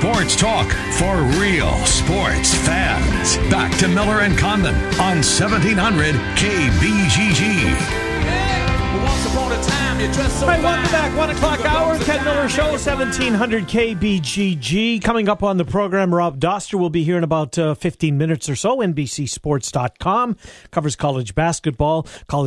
Sports talk for real sports fans. Back to Miller and Condon on 1700 KBGG. All right, welcome back. 1 o'clock hour, Ken Miller Show, 1700 KBGG. Coming up on the program, Rob Doster will be here in about 15 minutes or so. NBCSports.com covers college basketball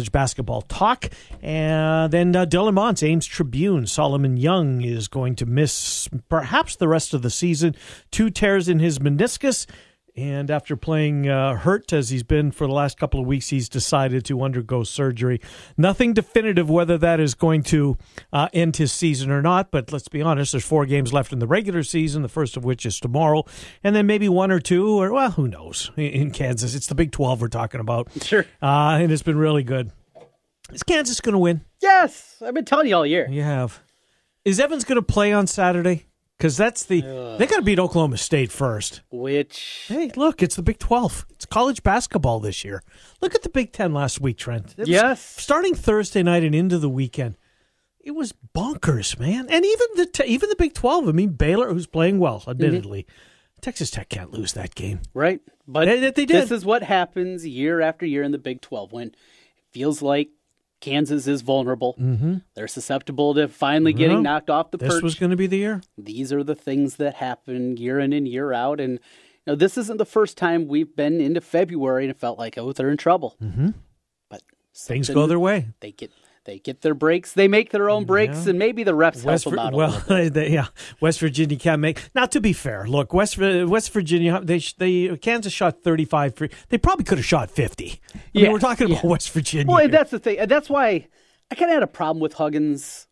talk. And then Dylan Montz, Ames Tribune. Solomon Young is going to miss perhaps the rest of the season. 2 tears in his meniscus. And after playing hurt as he's been for the last couple of weeks, he's decided to undergo surgery. Nothing definitive whether that is going to end his season or not, but let's be honest, there's 4 games left in the regular season, the first of which is tomorrow, and then maybe 1 or 2, or, well, who knows, in Kansas. It's the Big 12 we're talking about. Sure. And it's been really good. Is Kansas going to win? Yes. I've been telling you all year. You have. Is Evans going to play on Saturday? Because that's they got to beat Oklahoma State first. Which? Hey, look, it's the Big 12. It's college basketball this year. Look at the Big 10 last week, Trent. Yes. Starting Thursday night and into the weekend, it was bonkers, man. And even the Big 12. I mean, Baylor, who's playing well, admittedly. Texas Tech can't lose that game. Right. But they did. This is what happens year after year in the Big 12 when it feels like Kansas is vulnerable. Mm-hmm. They're susceptible to finally getting knocked off the perch. This was going to be the year. These are the things that happen year in and year out. And this isn't the first time we've been into February and it felt like, oh, they're in trouble. Mm-hmm. But things go their way. They get their breaks. They make their own breaks, and maybe the refs help them out a little bit. West Virginia can't make. Now, to be fair, look, West Virginia, Kansas shot 35 free. They probably could have shot 50. I mean, we're talking about West Virginia. Well, and that's the thing. And that's why I kind of had a problem with Huggins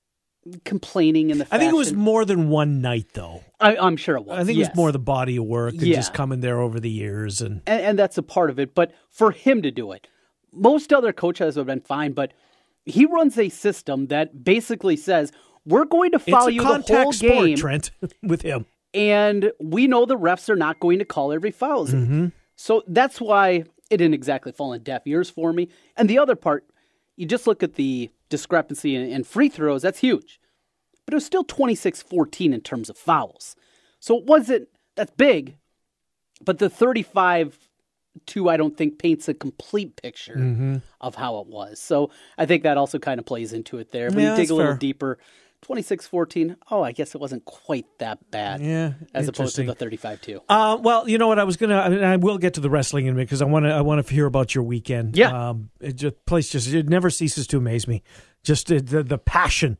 complaining in the fashion. I think it was more than one night, though. I'm sure it was. I think it was more the body of work and just coming there over the years. And that's a part of it. But for him to do it, most other coaches have been fine, but he runs a system that basically says, we're going to follow you the whole game. It's a contact sport, Trent, with him. And we know the refs are not going to call every foul. Mm-hmm. So that's why it didn't exactly fall on deaf ears for me. And the other part, you just look at the discrepancy in free throws, that's huge. But it was still 26-14 in terms of fouls. So it wasn't, that's big, but the 35-2, I don't think, paints a complete picture of how it was. So I think that also kind of plays into it there. When you dig a little deeper, 26-14, I guess it wasn't quite that bad as opposed to the 35-2. Well, you know what, I will get to the wrestling in a minute because I want to hear about your weekend. Yeah. It never ceases to amaze me. Just the passion.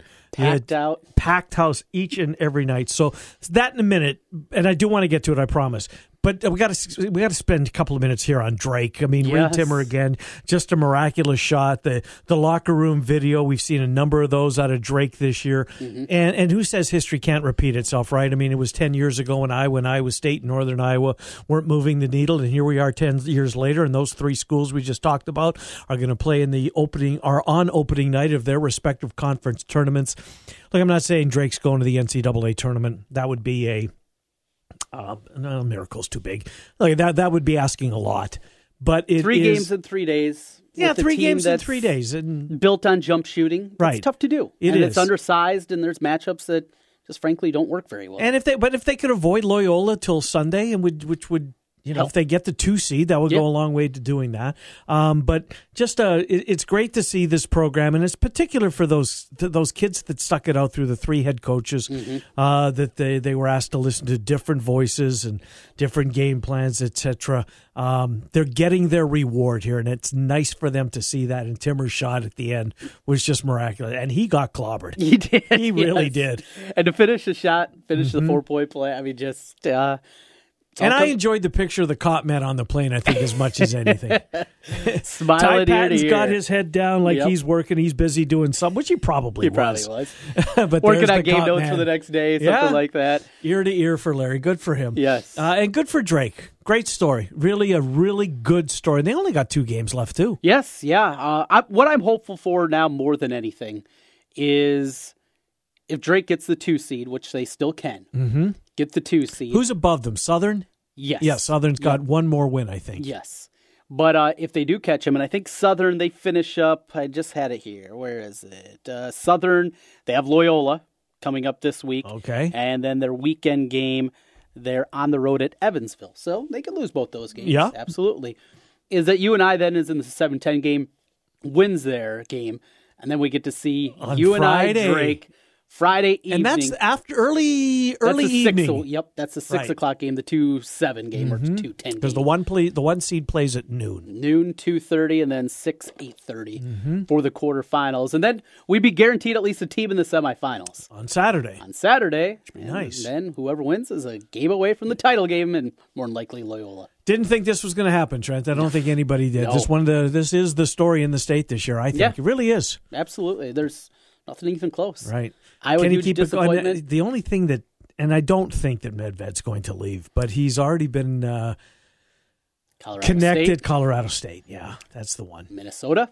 Packed house each and every night. So that in a minute, and I do want to get to it, I promise. But we got to spend a couple of minutes here on Drake. I mean, Reed Timmer again, just a miraculous shot. The locker room video, we've seen a number of those out of Drake this year. Mm-hmm. And who says history can't repeat itself, right? I mean, it was 10 years ago when Iowa State and Northern Iowa weren't moving the needle, and here we are 10 years later, and those 3 schools we just talked about are going to play on opening night of their respective conference tournaments. Look, I'm not saying Drake's going to the NCAA tournament. That would be no, miracle's too big. Like that would be asking a lot. But 3 games in 3 days. Yeah, 3 games in 3 days. And built on jump shooting. It's tough to do. It's undersized, and there's matchups that just frankly don't work very well. And if they could avoid Loyola till Sunday, and which would if they get the 2 seed, that would go a long way to doing that. But just it's great to see this program, and it's particular for those kids that stuck it out through the 3 head coaches, that they were asked to listen to different voices and different game plans, etc. They're getting their reward here, and it's nice for them to see that. And Timmer's shot at the end was just miraculous, and he got clobbered. He did. He really did. And to finish the shot, the 4-point play, I mean, just. And I enjoyed the picture of the cop man on the plane, I think, as much as anything. Smiling Ty Patton's got his head down like he's working, he's busy doing something, which he probably was. But working on game notes for the next day, something like that. Ear to ear for Larry. Good for him. Yes. And good for Drake. Great story. Really a really good story. They only got 2 games left, too. Yes, yeah. What I'm hopeful for now more than anything is if Drake gets the 2 seed, which they still can, get the 2 seed. Who's above them? Southern? Yes. Yeah, Southern's got one more win, I think. Yes. But if they do catch him, and I think Southern, they finish up, I just had it here. Where is it? Southern, they have Loyola coming up this week. Okay. And then their weekend game, they're on the road at Evansville. So they could lose both those games. Yeah. Absolutely. Is that UNI then is in the 7-10 game, wins their game, and then we get to see On UNI Friday. Drake Friday evening. And that's after early evening. That's the 6 o'clock game, the 2-7 game or 2-10 game. Because the one seed plays at noon. Noon, 2:30, and then 8:30 for the quarterfinals. And then we'd be guaranteed at least a team in the semifinals. On Saturday. Nice. And then whoever wins is a game away from the title game, and more than likely Loyola. Didn't think this was going to happen, Trent. I don't think anybody did. No. This is the story in the state this year, I think. Yeah. It really is. Absolutely. There's nothing even close. Right. Iowa, Can he huge keep it going? disappointment. The only thing that, and I don't think that Medved's going to leave, but he's already been Colorado connected. State, Colorado State. Yeah, that's the one. Minnesota.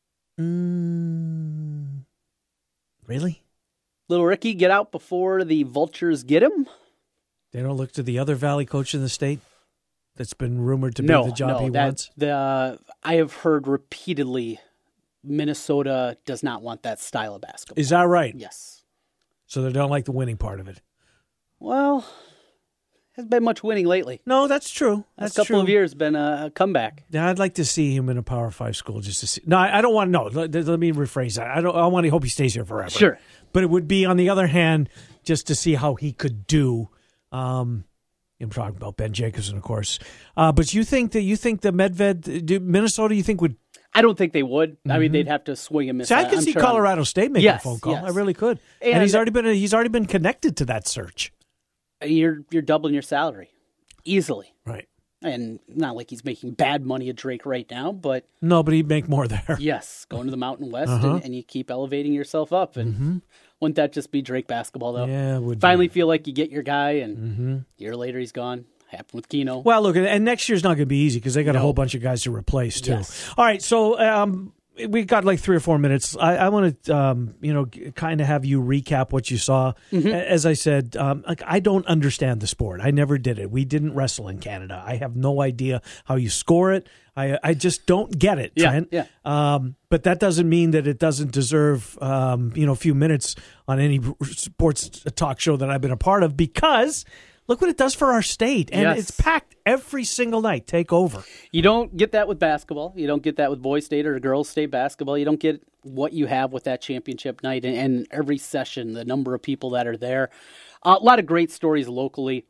Really? Little Ricky, get out before the Vultures get him? They don't look to the other Valley coach in the state that's been rumored to be the job he wants? I have heard repeatedly Minnesota does not want that style of basketball. Is that right? Yes. So they don't like the winning part of it? Well, hasn't been much winning lately. No, that's true. Last couple of years been a comeback. Yeah, I'd like to see him in a Power 5 school just to see. No, I don't want to know. Let me rephrase that. I want to hope he stays here forever. Sure. But it would be, on the other hand, just to see how he could do. I'm talking about Ben Jacobson, of course. But you think the Medved, Minnesota, you think would? I don't think they would. I mean, they'd have to swing and miss. See, I could see Colorado State making a phone call. Yes. I really could. And he's already been connected to that search. You're doubling your salary easily. Right. And not like he's making bad money at Drake right now, but no, but he'd make more there. Yes, going to the Mountain West and you keep elevating yourself up. And wouldn't that just be Drake basketball, though? Yeah, it would. Finally feel like you get your guy, and a year later he's gone. Happened with Keno. Well, look, and next year's not going to be easy because they got a whole bunch of guys to replace too. Yes. All right, so we got like 3 or 4 minutes. I want to, kind of have you recap what you saw. As I said, I don't understand the sport. I never did it. We didn't wrestle in Canada. I have no idea how you score it. I just don't get it, Trent. Yeah. But that doesn't mean that it doesn't deserve, a few minutes on any sports talk show that I've been a part of, because look what it does for our state. And it's packed every single night. Take over. You don't get that with basketball. You don't get that with boys' state or girls' state basketball. You don't get what you have with that championship night and every session, the number of people that are there. A lot of great stories locally.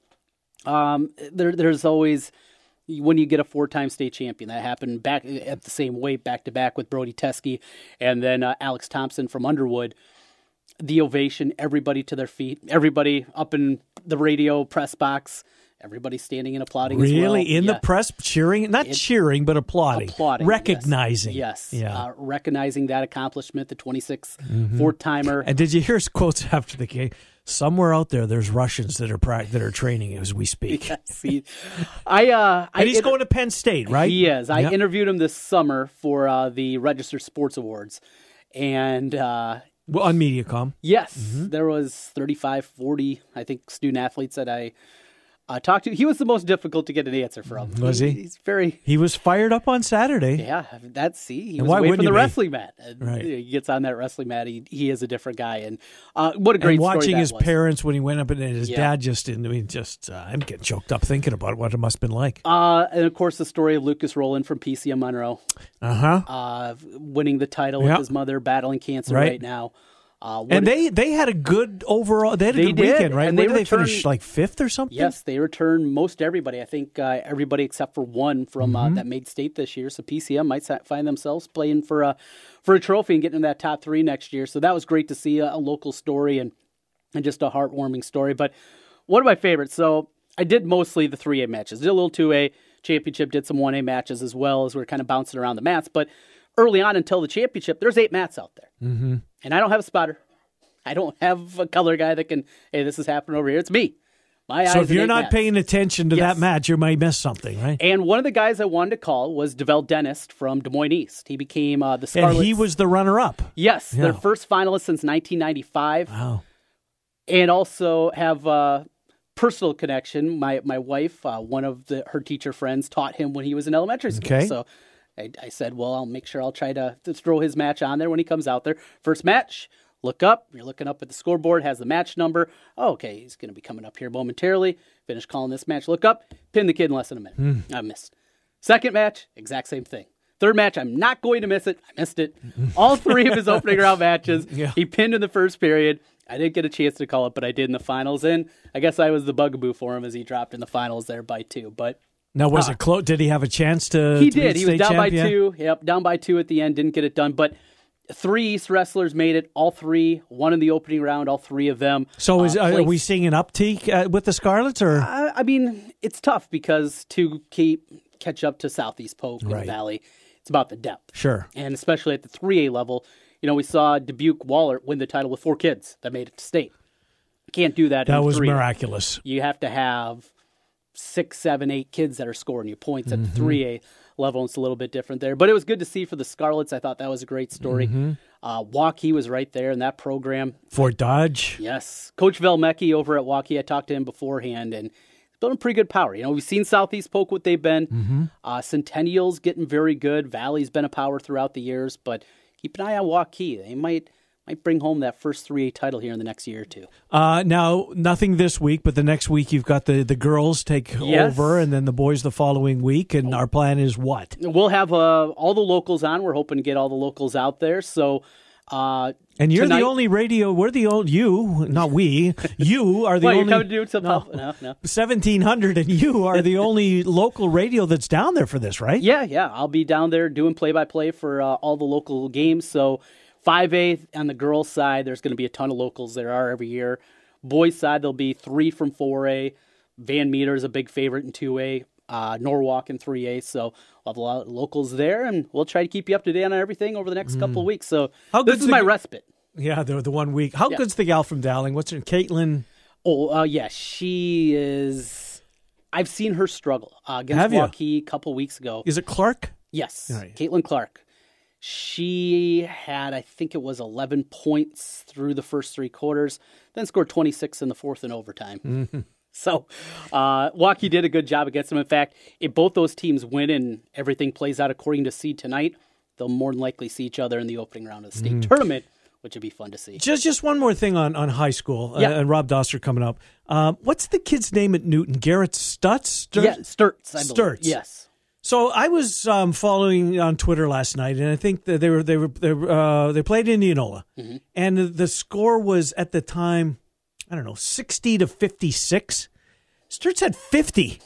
There's always, when you get a 4-time state champion, that happened back at the same weight, back-to-back with Brody Teske and then Alex Thompson from Underwood. The ovation, everybody to their feet, everybody up in the radio press box, everybody standing and applauding as well. Really? In the press, cheering? Not cheering, but applauding. Recognizing. Yes. Yeah. Recognizing that accomplishment, the 26th four-timer. And did you hear his quotes after the game? Somewhere out there's Russians that are training as we speak. Yes, and he's going to Penn State, right? He is. I interviewed him this summer for the Register Sports Awards. And on Mediacom. Yes. There was 35, 40, I think, student athletes that I talked to. He was the most difficult to get an answer from. Was he? He's very... He was fired up on Saturday. Yeah, he and was away from the be? wrestling mat. Right. He gets on that wrestling mat. He is a different guy. And what a great and watching story his was. parents when he went up and his dad I'm getting choked up thinking about what it must have been like. And of course, the story of Lucas Rowland from PCM Monroe. Winning the title with his mother, battling cancer right now. And they had a good overall. They had a good weekend, right? And Where did they finish, like 5th or something? Yes, they returned most everybody. I think everybody except for one from that made state this year. So PCM might find themselves playing for a trophy and getting in that top 3 next year. So that was great to see a local story and just a heartwarming story. But one of my favorites. So I did mostly the 3A matches. Did a little 2A championship. Did some 1A matches as well as we're kind of bouncing around the mats. But early on until the championship, there's 8 mats out there. And I don't have a spotter. I don't have a color guy that can, hey, this is happening over here. It's me. So if you're not paying attention to that match, you might miss something, right? And one of the guys I wanted to call was DeVell Dentist from Des Moines East. He became the Scarlets. And he was the runner-up. Yes, their first finalist since 1995. Wow. And also have a personal connection. My wife, one of her teacher friends, taught him when he was in elementary school. Okay. So I said, well, I'll make sure I'll try to throw his match on there when he comes out there. First match Look up. You're looking up at the scoreboard, has the match number. Oh, okay, he's going to be coming up here momentarily. Finish calling this match. Look up. Pin the kid in less than a minute. I missed. Second match, exact same thing. Third match, I'm not going to miss it. I missed it. All 3 of his opening round matches, he pinned in the first period. I didn't get a chance to call it, but I did in the finals. And I guess I was the bugaboo for him as he dropped in the finals there by 2. But now, was it close? Did he have a chance to? He did. He was down by champion? 2. Yep, down by 2 at the end. Didn't get it done. But 3 East wrestlers made it. All 3 won in the opening round. All 3 of them. So are we seeing an uptick with the Scarlets? Or I mean, it's tough because to catch up to Southeast Polk and Valley, it's about the depth. Sure. And especially at the 3A level, we saw Dubuque Wahlert win the title with 4 kids that made it to state. You can't do that. That was 3A. miraculous. You have to have 6, 7, 8 kids that are scoring you points at the 3A level. It's a little bit different there. But it was good to see for the Scarlets. I thought that was a great story. Waukee was right there in that program. Fort Dodge. Yes. Coach Velmecki over at Waukee, I talked to him beforehand, and building pretty good power. We've seen Southeast Polk what they've been. Centennial's getting very good. Valley's been a power throughout the years, but keep an eye on Waukee. They might bring home that first 3A title here in the next year or 2. Now, nothing this week, but the next week you've got the girls take over, and then the boys the following week, and our plan is what? We'll have all the locals on. We're hoping to get all the locals out there, so... and you're the only radio. We're the only you, not we. You are the only. You're coming to do some no. 1700, and you are the only local radio that's down there for this, right? Yeah. I'll be down there doing play-by-play for all the local games. So 5A on the girls' side, there's going to be a ton of locals. There are every year. Boys' side, there'll be 3 from 4A. Van Meter is a big favorite in 2A. Norwalk in 3A, so we'll have a lot of locals there, and we'll try to keep you up to date on everything over the next couple of weeks. So this is my respite. Yeah, the 1 week. How good's the gal from Dowling? What's her name? Caitlin? Oh, yeah, she is. I've seen her struggle against Waukee a couple weeks ago. Is it Clark? Yes, right. Caitlin Clark. She had, I think it was 11 points through the first 3 quarters, then scored 26 in the fourth in overtime. So, Waukee did a good job against them. In fact, if both those teams win and everything plays out according to seed tonight, they'll more than likely see each other in the opening round of the state tournament, which would be fun to see. Just one more thing on high school, and Rob Doster coming up. What's the kid's name at Newton? Garrett Stutz? Sturtz, I believe. Sturtz. Yes. So I was following on Twitter last night, and I think that they played Indianola, and the score was at the time, I don't know, 60-56. Sturtz had 50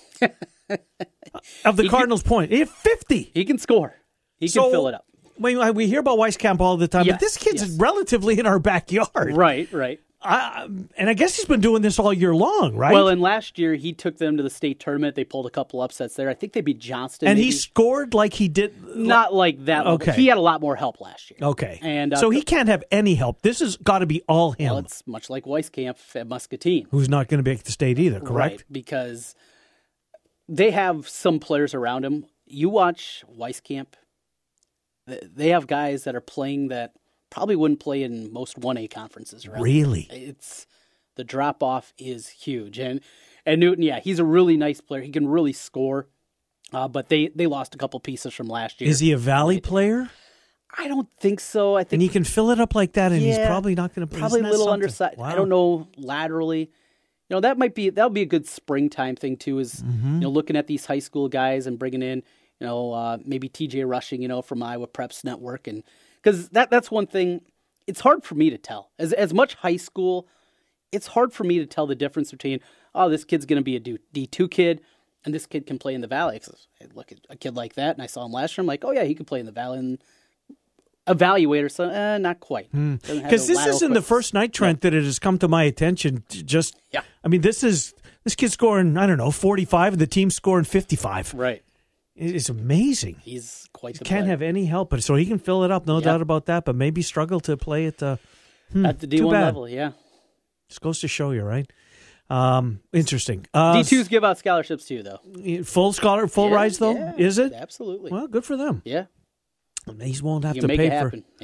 of the Cardinals' point. He had 50. He can score. He can fill it up. We hear about Weiskamp all the time, but this kid's relatively in our backyard. Right. And I guess he's been doing this all year long, right? Well, and last year he took them to the state tournament. They pulled a couple upsets there. I think they beat Johnston. And he scored like he did. Not like that. Okay. He had a lot more help last year. Okay. And so he can't have any help. This has got to be all him. Well, it's much like Weiskamp at Muscatine. Who's not going to make the state either, correct? Right, because they have some players around him. You watch Weiskamp, they have guys that are playing that probably wouldn't play in most 1A conferences around. Really? The drop-off is huge. And Newton, he's a really nice player. He can really score. But they lost a couple pieces from last year. Is he a Valley player? I don't think so. I think, and he can fill it up like that, and he's probably not going to play. Probably a little undersized. Wow. I don't know, laterally. That'll be a good springtime thing, too, is looking at these high school guys and bringing in, maybe TJ Rushing, from Iowa Preps Network. And because that's one thing, it's hard for me to tell. As much high school, it's hard for me to tell the difference between, this kid's going to be a D2 kid, and this kid can play in the Valley. I look at a kid like that, and I saw him last year. I'm like, he can play in the Valley. And evaluator, so not quite. Because this isn't the first night, Trent, that it has come to my attention. I mean, this kid's scoring, 45, and the team's scoring 55. Right. It's amazing. He's quite the player. Can't have any help, but so he can fill it up, no doubt about that, but maybe struggle to play at the D1 level, Just goes to show you, right? Interesting. D2s give out scholarships too, though. Full rides, though? Yeah, is it? Absolutely. Well, good for them. Yeah. He won't have you to make pay it happen. for. Yeah.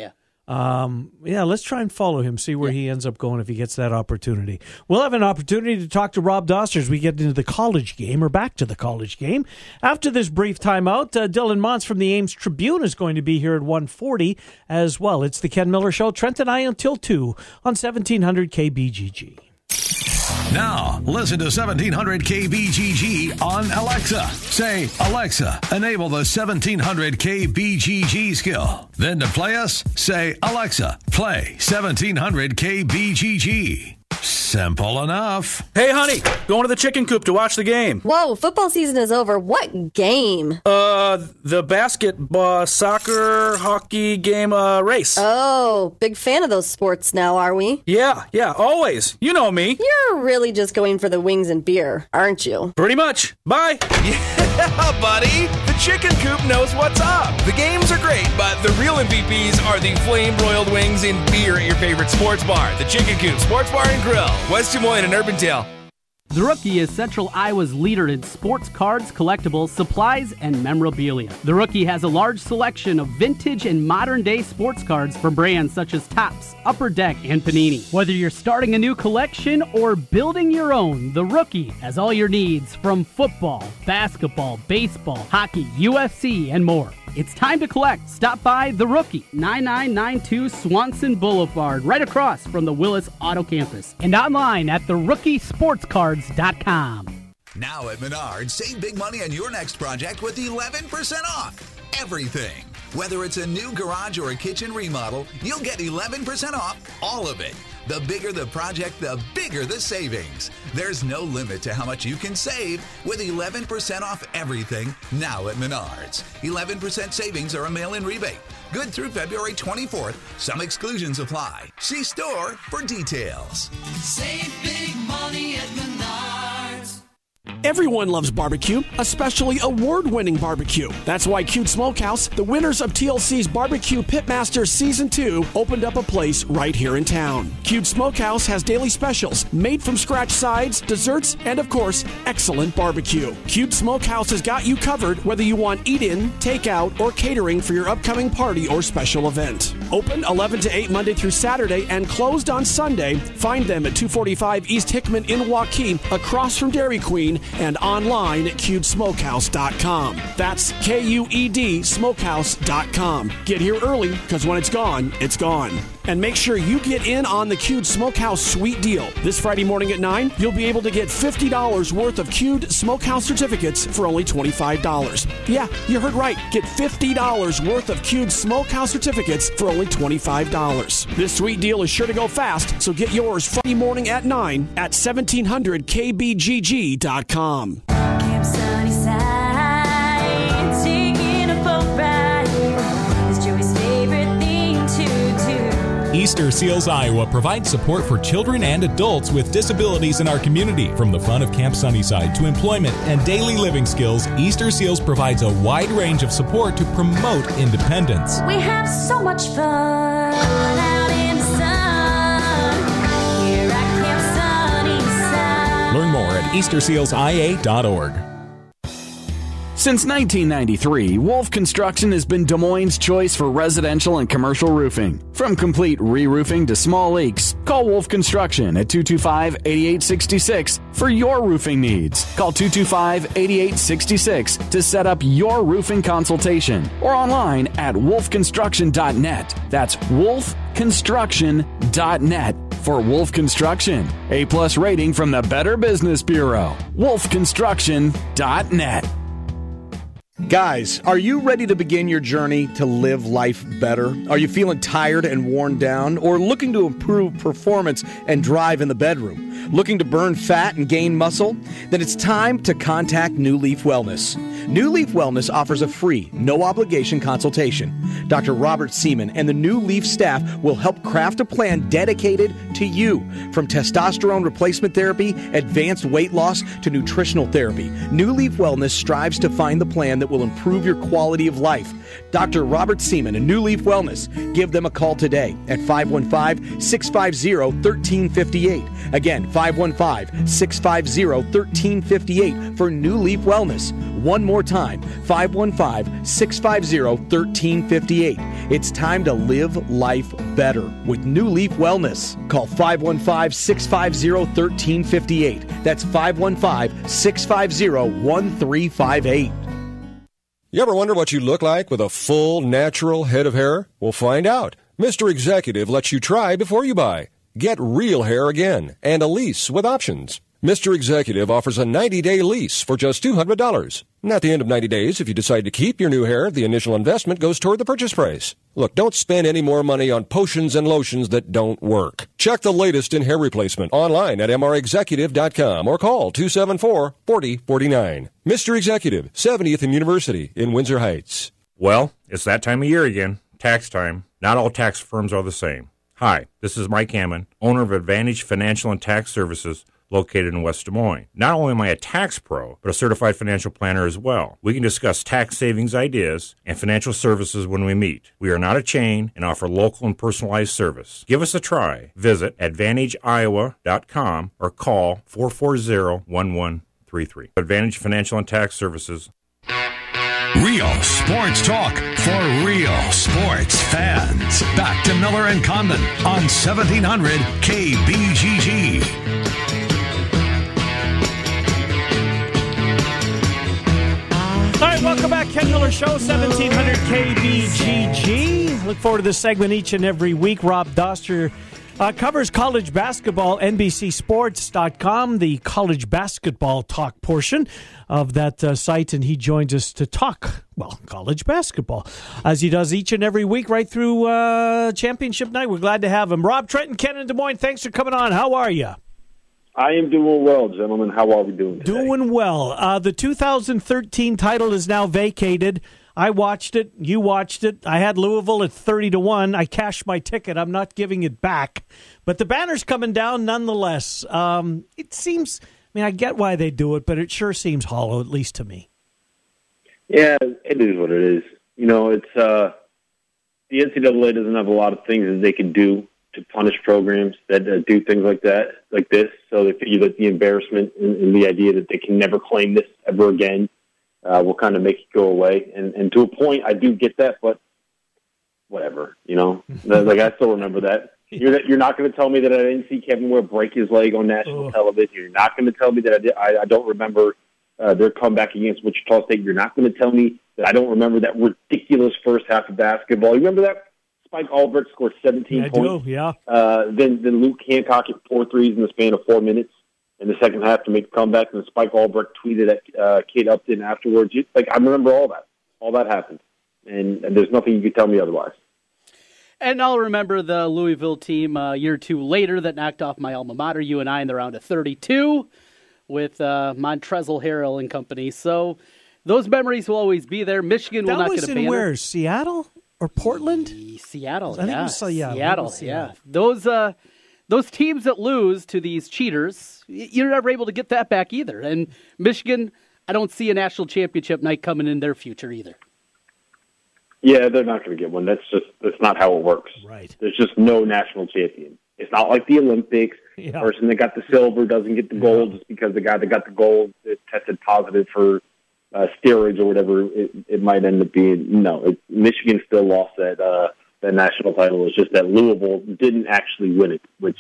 Let's try and follow him, see where he ends up going if he gets that opportunity. We'll have an opportunity to talk to Rob Doster as we get into the college game, or back to the college game. After this brief timeout, Dylan Montz from the Ames Tribune is going to be here at 1:40 as well. It's the Ken Miller Show, Trent and I until 2 on 1700 KBGG. Now, listen to 1700 KBGG on Alexa. Say, Alexa, enable the 1700 KBGG skill. Then to play us, say, Alexa, play 1700 KBGG. Simple enough. Hey, honey, going to the chicken coop to watch the game. Whoa, football season is over. What game? The basketball, soccer, hockey game, race. Oh, big fan of those sports now, are we? Yeah, always. You know me. You're really just going for the wings and beer, aren't you? Pretty much. Bye. Yeah, buddy. The chicken coop knows what's up. The games are great, but the real MVPs are the flame-broiled wings and beer at your favorite sports bar. The Chicken Coop Sports Bar and Grill, West Des Moines and Urbandale. The Rookie is Central Iowa's leader in sports cards, collectibles, supplies, and memorabilia. The Rookie has a large selection of vintage and modern-day sports cards from brands such as Topps, Upper Deck, and Panini. Whether you're starting a new collection or building your own, The Rookie has all your needs from football, basketball, baseball, hockey, UFC, and more. It's time to collect. Stop by The Rookie, 9992 Swanson Boulevard, right across from the Willis Auto Campus, and online at therookie-sportscards.com. Now at Menards, save big money on your next project with 11% off everything. Whether it's a new garage or a kitchen remodel, you'll get 11% off all of it. The bigger the project, the bigger the savings. There's no limit to how much you can save with 11% off everything now at Menards. 11% savings are a mail-in rebate. Good through February 24th. Some exclusions apply. See store for details. Save big money at Menards. Everyone loves barbecue, especially award-winning barbecue. That's why Cute Smokehouse, the winners of TLC's Barbecue Pitmasters Season 2, opened up a place right here in town. Cute Smokehouse has daily specials, made from scratch sides, desserts, and of course, excellent barbecue. Cute Smokehouse has got you covered whether you want eat-in, takeout, or catering for your upcoming party or special event. Open 11 to 8 Monday through Saturday and closed on Sunday. Find them at 245 East Hickman in Waukee, across from Dairy Queen, and online at QuedSmokehouse.com. That's KUED Smokehouse.com. Get here early, because when it's gone, it's gone. And make sure you get in on the Qued Smokehouse Sweet Deal. This Friday morning at 9, you'll be able to get $50 worth of Qued Smokehouse certificates for only $25. Yeah, you heard right. Get $50 worth of Qued Smokehouse certificates for only $25. This sweet deal is sure to go fast, so get yours Friday morning at 9 at 1700kbgg.com. Camp Sunnyside, taking a boat ride is Joey's favorite thing to do. Easter Seals Iowa provides support for children and adults with disabilities in our community. From the fun of Camp Sunnyside to employment and daily living skills, Easter Seals provides a wide range of support to promote independence. We have so much fun out in the sun here at Camp Sunnyside. Learn more at EasterSealsIA.org. Since 1993, Wolf Construction has been Des Moines' choice for residential and commercial roofing. From complete re-roofing to small leaks, call Wolf Construction at 225-8866 for your roofing needs. Call 225-8866 to set up your roofing consultation or online at wolfconstruction.net. That's wolfconstruction.net for Wolf Construction. A+ rating from the Better Business Bureau. wolfconstruction.net. Guys, are you ready to begin your journey to live life better? Are you feeling tired and worn down, or looking to improve performance and drive in the bedroom? Looking to burn fat and gain muscle? Then it's time to contact New Leaf Wellness. New Leaf Wellness offers a free, no-obligation consultation. Dr. Robert Seaman and the New Leaf staff will help craft a plan dedicated to you. From testosterone replacement therapy, advanced weight loss, to nutritional therapy, New Leaf Wellness strives to find the plan that will improve your quality of life. Dr. Robert Seaman and New Leaf Wellness. Give them a call today at 515-650-1358. Again, 515-650-1358 for New Leaf Wellness. One more more time, 515-650-1358. It's time to live life better with New Leaf Wellness. Call 515-650-1358. That's 515-650-1358. You ever wonder what you look like with a full, natural head of hair? We'll find out. Mr. Executive lets you try before you buy. Get real hair again and a lease with options. Mr. Executive offers a 90-day lease for just $200. And at the end of 90 days, if you decide to keep your new hair, the initial investment goes toward the purchase price. Look, don't spend any more money on potions and lotions that don't work. Check the latest in hair replacement online at mrexecutive.com or call 274-4049. Mr. Executive, 70th and University in Windsor Heights. Well, it's that time of year again, tax time. Not all tax firms are the same. Hi, this is Mike Hammond, owner of Advantage Financial and Tax Services, located in West Des Moines. Not only am I a tax pro, but a certified financial planner as well. We can discuss tax savings ideas and financial services when we meet. We are not a chain and offer local and personalized service. Give us a try. Visit AdvantageIowa.com or call 440-1133. Advantage Financial and Tax Services. Real sports talk for real sports fans. Back to Miller and Condon on 1700 KBGG. All right, welcome back. Ken Miller Show, 1700 KBGG. Look forward to this segment each and every week. Rob Doster covers college basketball, NBCSports.com, the college basketball talk portion of that site, and he joins us to talk, well, college basketball, as he does each and every week right through championship night. We're glad to have him. Rob, Trenton, Ken in Des Moines, thanks for coming on. How are you? I am doing well, gentlemen. How are we doing today? Doing well. The 2013 title is now vacated. I watched it. You watched it. I had Louisville at 30-1. I cashed my ticket. I'm not giving it back. But the banner's coming down nonetheless. It seems, I mean, I get why they do it, but it sure seems hollow, at least to me. Yeah, it is what it is. You know, it's the NCAA doesn't have a lot of things that they can do to punish programs that do things like that, like this. So they figure that the embarrassment and the idea that they can never claim this ever again will kind of make it go away. And to a point, I do get that, but whatever, you know. Like, I still remember that. You're not going to tell me that I didn't see Kevin Ware break his leg on national television. You're not going to tell me that I don't remember their comeback against Wichita State. You're not going to tell me that I don't remember that ridiculous first half of basketball. You remember that? Spike Albrecht scored 17 points. Do, yeah. Then Luke Hancock hit 4 threes in the span of 4 minutes in the second half to make the comeback. And then Spike Albrecht tweeted at Kate Upton afterwards. I remember all that. All that happened. And there's nothing you could tell me otherwise. And I'll remember the Louisville team a year or two later that knocked off my alma mater, UNI, in the round of 32 with Montrezl Harrell and company. So those memories will always be there. Michigan will not get a banner. That was in where? Seattle? Or Portland? Seattle, I think it was Seattle. Yeah. Those teams that lose to these cheaters, you're never able to get that back either. And Michigan, I don't see a national championship night coming in their future either. Yeah, they're not going to get one. That's not how it works. Right. There's just no national champion. It's not like the Olympics. Yeah. The person that got the silver doesn't get the gold just because the guy that got the gold tested positive for steroids or whatever it might end up being. No, Michigan still lost that national title. It's just that Louisville didn't actually win it, which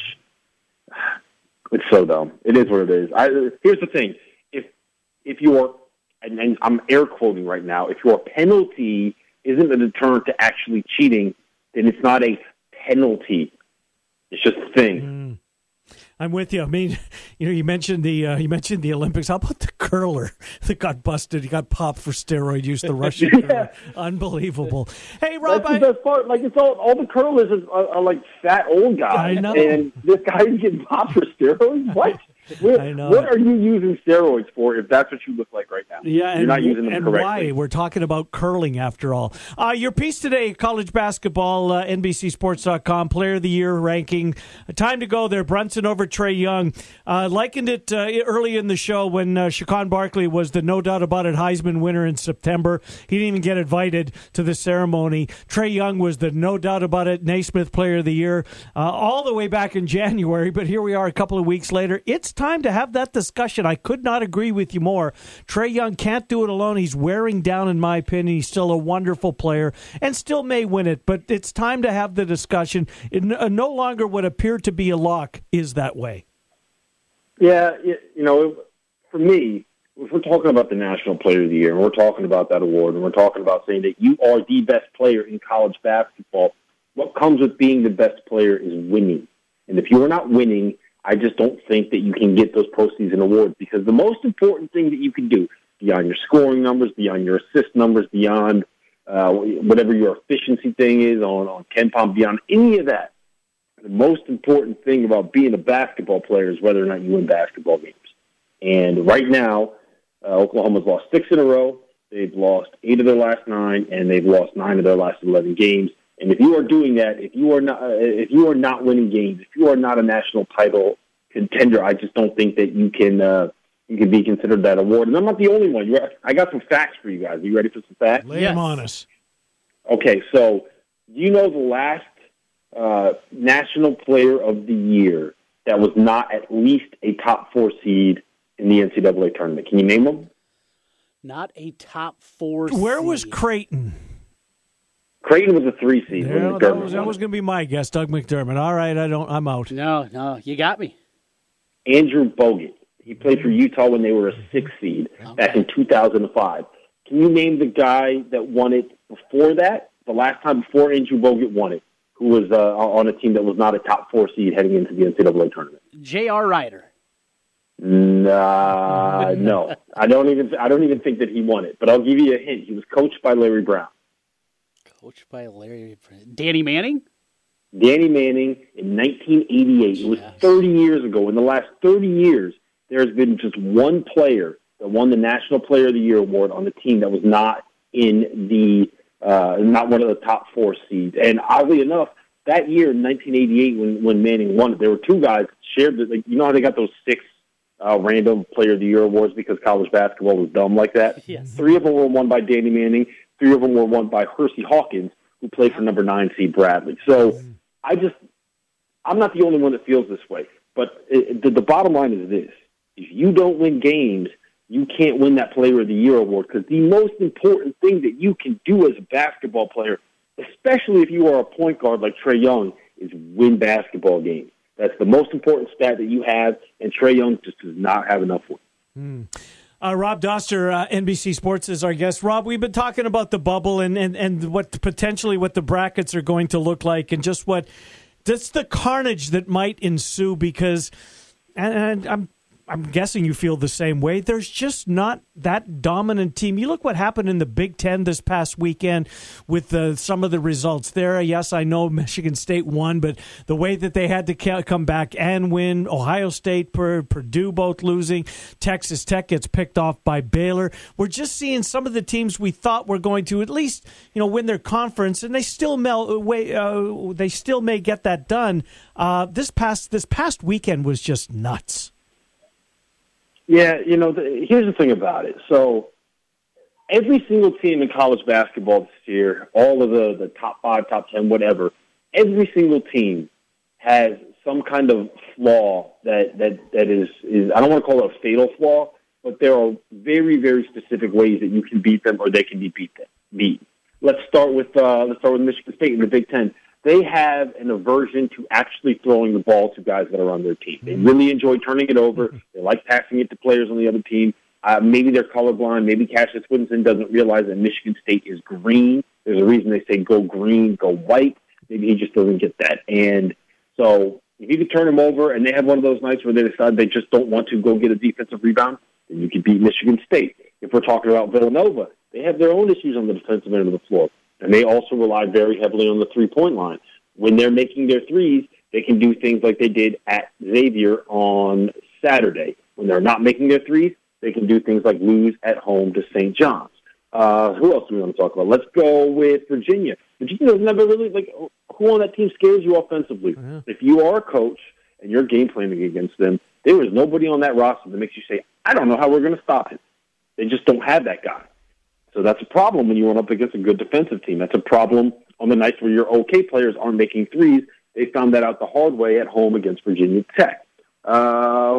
it's so dumb. It is what it is. Here's the thing: if your and I'm air quoting right now, if your penalty isn't a deterrent to actually cheating, then it's not a penalty. It's just a thing. I'm with you. I mean, you mentioned the Olympics. How about the curler that got busted? He got popped for steroid use. The Russian curler. Unbelievable. Hey, Rob, that's the best part. Like, it's all the curlers are like fat old guys. I know. And this guy's getting popped for steroids. What? I know. What are you using steroids for if that's what you look like right now? Yeah, you're not using them and correctly. Why? We're talking about curling after all. Your piece today, college basketball, NBCSports.com, Player of the Year ranking. Time to go there. Brunson over Trae Young. Likened it early in the show when Shaquan Barkley was the no doubt about it Heisman winner in September. He didn't even get invited to the ceremony. Trae Young was the no doubt about it Naismith Player of the Year all the way back in January, but here we are a couple of weeks later. It's time to have that discussion. I could not agree with you more. Trae Young can't do it alone. He's wearing down, in my opinion. He's still a wonderful player and still may win it, but it's time to have the discussion. It no longer would appear to be a lock is that way. Yeah, for me, if we're talking about the National Player of the Year, and we're talking about that award, and we're talking about saying that you are the best player in college basketball, what comes with being the best player is winning. And if you are not winning, I just don't think that you can get those postseason awards, because the most important thing that you can do, beyond your scoring numbers, beyond your assist numbers, beyond whatever your efficiency thing is on KenPom, beyond any of that, the most important thing about being a basketball player is whether or not you win basketball games. And right now, Oklahoma's lost 6 in a row. They've lost 8 of their last 9, and they've lost 9 of their last 11 games. And if you are doing that, if you are not winning games, if you are not a national title contender, I just don't think that you can be considered that award. And I'm not the only one. I got some facts for you guys. Are you ready for some facts? Lay them on us. Okay, so do you know the last National Player of the Year that was not at least a top 4 seed in the NCAA tournament? Can you name them? Not a top 4 Where seed. was Creighton? Creighton was a 3 seed. Yeah, that was going to be my guess, Doug McDermott. All right, I'm out. No, you got me. Andrew Bogut. He played for Utah when they were a 6 seed back in 2005. Can you name the guy that won it before that? The last time before Andrew Bogut won it, who was on a team that was not a top 4 seed heading into the NCAA tournament? J.R. Ryder. No. I don't even think that he won it. But I'll give you a hint. He was coached by Larry Brown. Coached by Larry Brown. Danny Manning? Danny Manning in 1988. It was 30 years ago. In the last 30 years, there's been just one player that won the National Player of the Year award on the team that was not in the not one of the top 4 seeds. And oddly enough, that year in 1988, when Manning won it, there were 2 guys that shared it. Like, you know how they got those 6 random Player of the Year awards because college basketball was dumb like that? Yes. 3 of them were won by Danny Manning. 3 of them were won by Hersey Hawkins, who played for number 9 seed Bradley. So I'm not the only one that feels this way. But the bottom line is this. If you don't win games, you can't win that Player of the Year award, because the most important thing that you can do as a basketball player, especially if you are a point guard like Trae Young, is win basketball games. That's the most important stat that you have, and Trae Young just does not have enough wins. Rob Doster, NBC Sports, is our guest. Rob, we've been talking about the bubble and what potentially what the brackets are going to look like, and just the carnage that might ensue, because, and I'm guessing you feel the same way. There's just not that dominant team. You look what happened in the Big Ten this past weekend with some of the results there. Yes, I know Michigan State won, but the way that they had to come back and win, Ohio State, Purdue both losing, Texas Tech gets picked off by Baylor. We're just seeing some of the teams we thought were going to at least win their conference, and they still may get that done. This past weekend was just nuts. Yeah, here's the thing about it. So every single team in college basketball this year, all of the top 5, top 10, whatever, every single team has some kind of flaw that is I don't want to call it a fatal flaw, but there are very, very specific ways that you can beat them or they can be beat. Let's start with Michigan State in the Big Ten. They have an aversion to actually throwing the ball to guys that are on their team. They really enjoy turning it over. They like passing it to players on the other team. Maybe they're colorblind. Maybe Cassius Winston doesn't realize that Michigan State is green. There's a reason they say go green, go white. Maybe he just doesn't get that. And so if you could turn them over and they have one of those nights where they decide they just don't want to go get a defensive rebound, then you could beat Michigan State. If we're talking about Villanova, they have their own issues on the defensive end of the floor. And they also rely very heavily on the three-point line. When they're making their threes, they can do things like they did at Xavier on Saturday. When they're not making their threes, they can do things like lose at home to St. John's. Who else do we want to talk about? Let's go with Virginia. Virginia doesn't have who on that team scares you offensively? Uh-huh. If you are a coach and you're game planning against them, there is nobody on that roster that makes you say, I don't know how we're going to stop him. They just don't have that guy. So that's a problem when you run up against a good defensive team. That's a problem on the nights where your okay players aren't making threes. They found that out the hard way at home against Virginia Tech. Who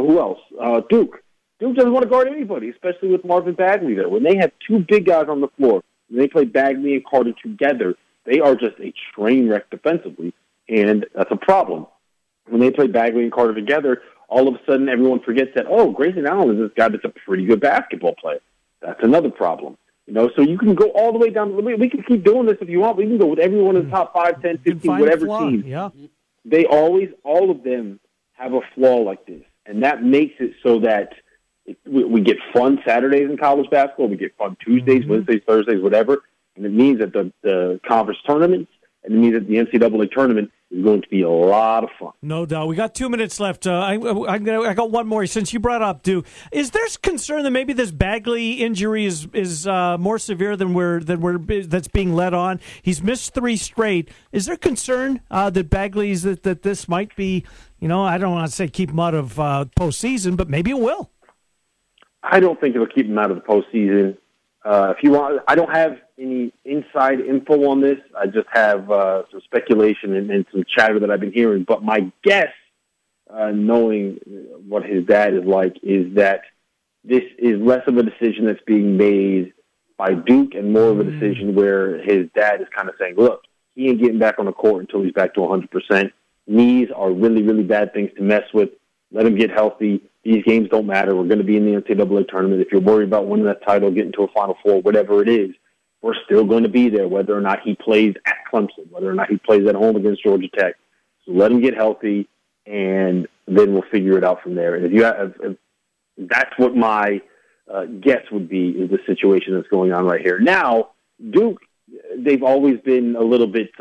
Who else? Duke. Duke doesn't want to guard anybody, especially with Marvin Bagley there. When they have two big guys on the floor, when they play Bagley and Carter together, they are just a train wreck defensively, and that's a problem. When they play Bagley and Carter together, all of a sudden everyone forgets that, Grayson Allen is this guy that's a pretty good basketball player. That's another problem. So you can go all the way down. We can keep doing this if you want. We can go with everyone in the top 5, 10, 15, whatever team. Yeah. They always, all of them have a flaw like this, and that makes it so that we get fun Saturdays in college basketball. We get fun Tuesdays, Wednesdays, Thursdays, whatever. And it means that the conference tournaments, and it means that the NCAA tournament is going to be a lot of fun. No doubt. We got 2 minutes left. I got one more. Since you brought up Duke, is there concern that maybe this Bagley injury is more severe than that's being led on? He's missed 3 straight. Is there concern that Bagley's that this might be? I don't want to say keep him out of postseason, but maybe it will. I don't think it'll keep him out of the postseason. If you want, I don't have any inside info on this. I just have some speculation and some chatter that I've been hearing. But my guess, knowing what his dad is like, is that this is less of a decision that's being made by Duke and more of a decision where his dad is kind of saying, look, he ain't getting back on the court until he's back to 100%. Knees are really, really bad things to mess with. Let him get healthy. These games don't matter. We're going to be in the NCAA tournament. If you're worried about winning that title, getting to a Final Four, whatever it is, we're still going to be there, whether or not he plays at Clemson, whether or not he plays at home against Georgia Tech. So let him get healthy, and then we'll figure it out from there. And if that's what my guess would be, is the situation that's going on right here. Now, Duke, they've always been a little bit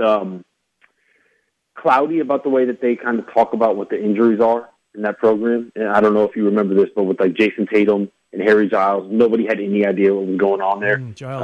cloudy about the way that they kind of talk about what the injuries are in that program. And I don't know if you remember this, but with like Jason Tatum and Harry Giles, nobody had any idea what was going on there.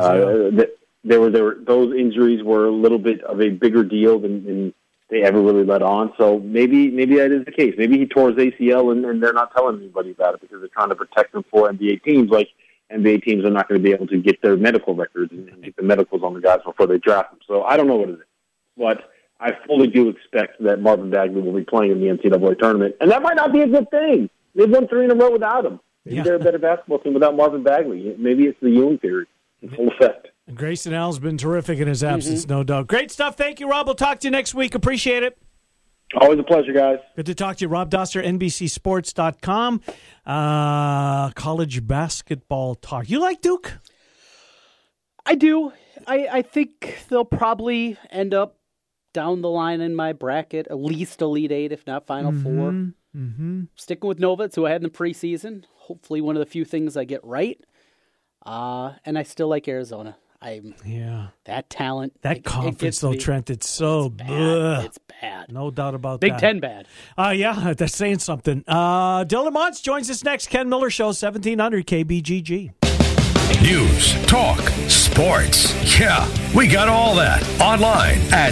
Those injuries were a little bit of a bigger deal than they ever really let on. So maybe that is the case. Maybe he tore his ACL and they're not telling anybody about it because they're trying to protect him for NBA teams. Like NBA teams are not going to be able to get their medical records and get the medicals on the guys before they draft them. So I don't know what it is, but I fully do expect that Marvin Bagley will be playing in the NCAA tournament, and that might not be a good thing. They've won 3 in a row without him. Maybe they're a better basketball team without Marvin Bagley. Maybe it's the Ewing theory in full effect. Grayson Allen's been terrific in his absence, no doubt. Great stuff. Thank you, Rob. We'll talk to you next week. Appreciate it. Always a pleasure, guys. Good to talk to you. Rob Doster, NBCSports.com. College basketball talk. You like Duke? I do. I think they'll probably end up down the line in my bracket, at least Elite 8, if not Final Four. Sticking with Novitz, who I had in the preseason. Hopefully one of the few things I get right. And I still like Arizona. That talent. That conference, though, Trent, it's so bad. It's bad. No doubt about Big that. Ten bad. Yeah, that's saying something. Dylan Montz joins us next. Ken Miller Show, 1700 KBGG. News, talk, sports. Yeah, we got all that online at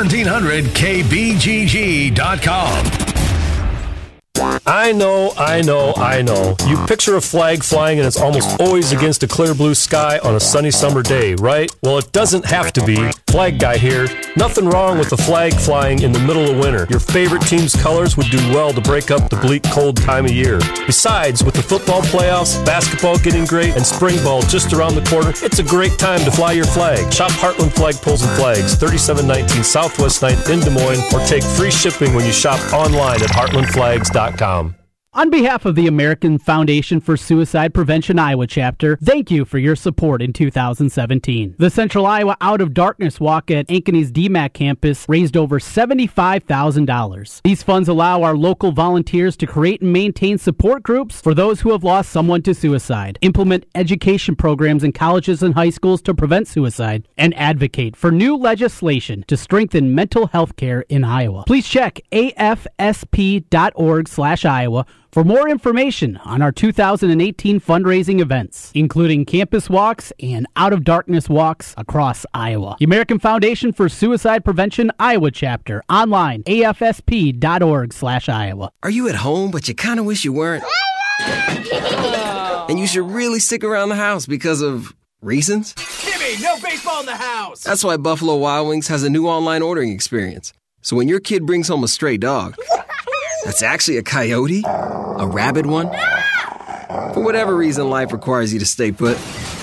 1700kbgg.com. I know. You picture a flag flying and it's almost always against a clear blue sky on a sunny summer day, right? Well, it doesn't have to be. Flag Guy here. Nothing wrong with a flag flying in the middle of winter. Your favorite team's colors would do well to break up the bleak, cold time of year. Besides, with the football playoffs, basketball getting great, and spring ball just around the corner, it's a great time to fly your flag. Shop Heartland Flagpoles and Flags, 3719 Southwest 9th in Des Moines, or take free shipping when you shop online at heartlandflags.com. On behalf of the American Foundation for Suicide Prevention Iowa chapter, thank you for your support in 2017. The Central Iowa Out of Darkness Walk at Ankeny's DMAC campus raised over $75,000. These funds allow our local volunteers to create and maintain support groups for those who have lost someone to suicide, implement education programs in colleges and high schools to prevent suicide, and advocate for new legislation to strengthen mental health care in Iowa. Please check afsp.org/Iowa for more information on our 2018 fundraising events, including campus walks and Out of Darkness walks across Iowa. The American Foundation for Suicide Prevention Iowa chapter, online, afsp.org/Iowa. Are you at home, but you kind of wish you weren't? And you should really stick around the house because of reasons? Jimmy, no baseball in the house! That's why Buffalo Wild Wings has a new online ordering experience. So when your kid brings home a stray dog, That's actually a coyote? A rabid one? For whatever reason, life requires you to stay put.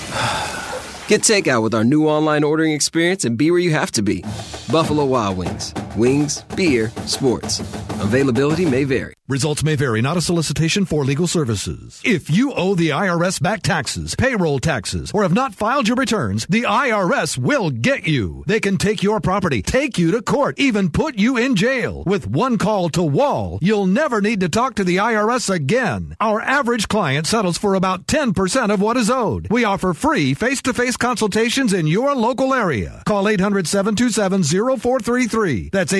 Get takeout with our new online ordering experience and be where you have to be. Buffalo Wild Wings. Wings, beer, sports. Availability may vary. Results may vary, not a solicitation for legal services. If you owe the IRS back taxes, payroll taxes, or have not filed your returns, the IRS will get you. They can take your property, take you to court, even put you in jail. With one call to Wall, you'll never need to talk to the IRS again. Our average client settles for about 10% of what is owed. We offer free face-to-face consultations in your local area. Call 800-727-0433. That's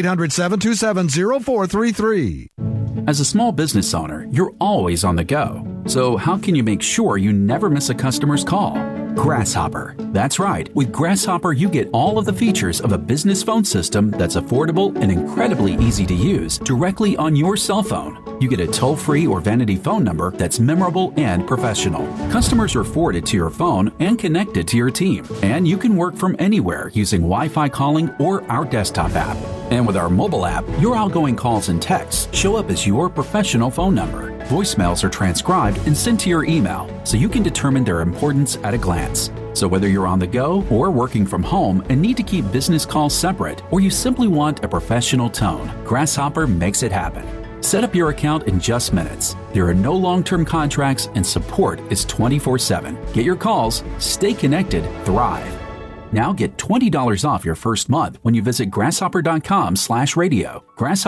800-727-0433. As a small business owner, you're always on the go. So how can you make sure you never miss a customer's call? Grasshopper. That's right. With Grasshopper, you get all of the features of a business phone system that's affordable and incredibly easy to use directly on your cell phone. You get a toll-free or vanity phone number that's memorable and professional. Customers are forwarded to your phone and connected to your team. And you can work from anywhere using Wi-Fi calling or our desktop app. And with our mobile app, your outgoing calls and texts show up as your professional phone number. Voicemails are transcribed and sent to your email, so you can determine their importance at a glance. So whether you're on the go or working from home and need to keep business calls separate, or you simply want a professional tone, Grasshopper makes it happen. Set up your account in just minutes. There are no long-term contracts and support is 24/7. Get your calls, stay connected, thrive. Now get $20 off your first month when you visit grasshopper.com/radio.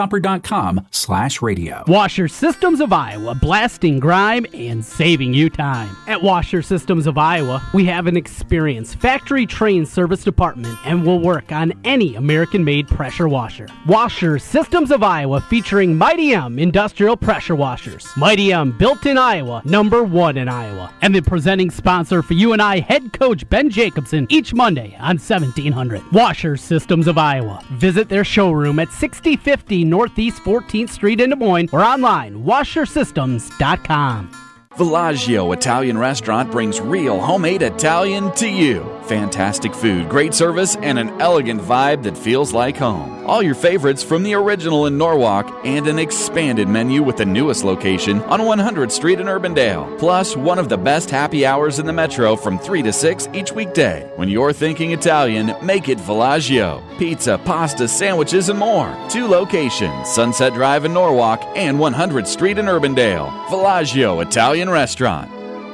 Grasshopper.com/radio. Washer Systems of Iowa, blasting grime and saving you time. At Washer Systems of Iowa, we have an experienced factory-trained service department and will work on any American-made pressure washer. Washer Systems of Iowa, featuring Mighty M industrial pressure washers. Mighty M, built in Iowa, #1 in Iowa. And the presenting sponsor for you and I, head coach Ben Jacobson, each Monday on 1700. Washer Systems of Iowa. Visit their showroom at 6050 Northeast 14th Street in Des Moines or online, washersystems.com. Villaggio Italian Restaurant brings real homemade Italian to you. Fantastic food, great service, and an elegant vibe that feels like home. All your favorites from the original in Norwalk and an expanded menu with the newest location on 100th Street in Urbandale. Plus, one of the best happy hours in the metro from 3 to 6 each weekday. When you're thinking Italian, make it Villaggio. Pizza, pasta, sandwiches, and more. 2 locations, Sunset Drive in Norwalk and 100th Street in Urbandale. Villaggio Italian Restaurant.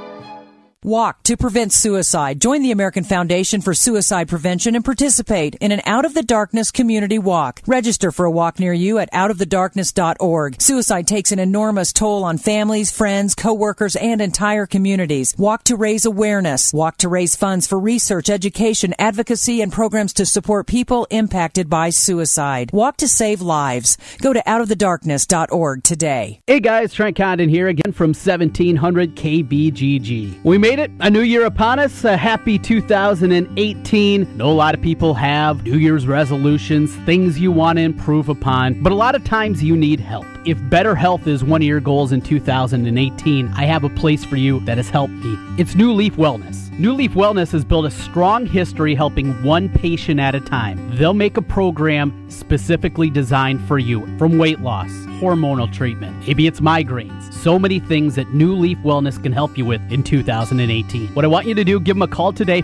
Walk to prevent suicide. Join the American Foundation for Suicide Prevention and participate in an Out of the Darkness community walk. Register for a walk near you at outofthedarkness.org. Suicide takes an enormous toll on families, friends, co-workers, and entire communities. Walk to raise awareness. Walk to raise funds for research, education, advocacy, and programs to support people impacted by suicide. Walk to save lives. Go to outofthedarkness.org today. Hey guys, Trent Condon here again from 1700 KBGG. We made it. A new year upon us. A happy 2018. Know a lot of people have New Year's resolutions, things you want to improve upon, but a lot of times you need help. If better health is one of your goals in 2018, I have a place for you that has helped me. It's New Leaf Wellness. New Leaf Wellness has built a strong history helping one patient at a time. They'll make a program specifically designed for you, from weight loss, hormonal treatment, maybe it's migraines. So many things that New Leaf Wellness can help you with in 2018. What I want you to do, give them a call today,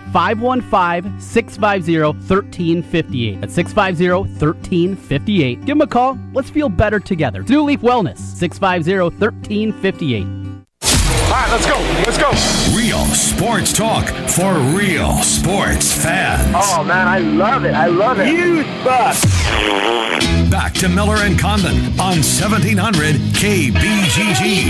515-650-1358. That's 650-1358. Give them a call. Let's feel better together. It's New Leaf Wellness, 650-1358. All right, let's go. Let's go. Real sports talk for real sports fans. Oh, man, I love it. I love it. Huge buck. Back to Miller and Condon on 1700 KBGG.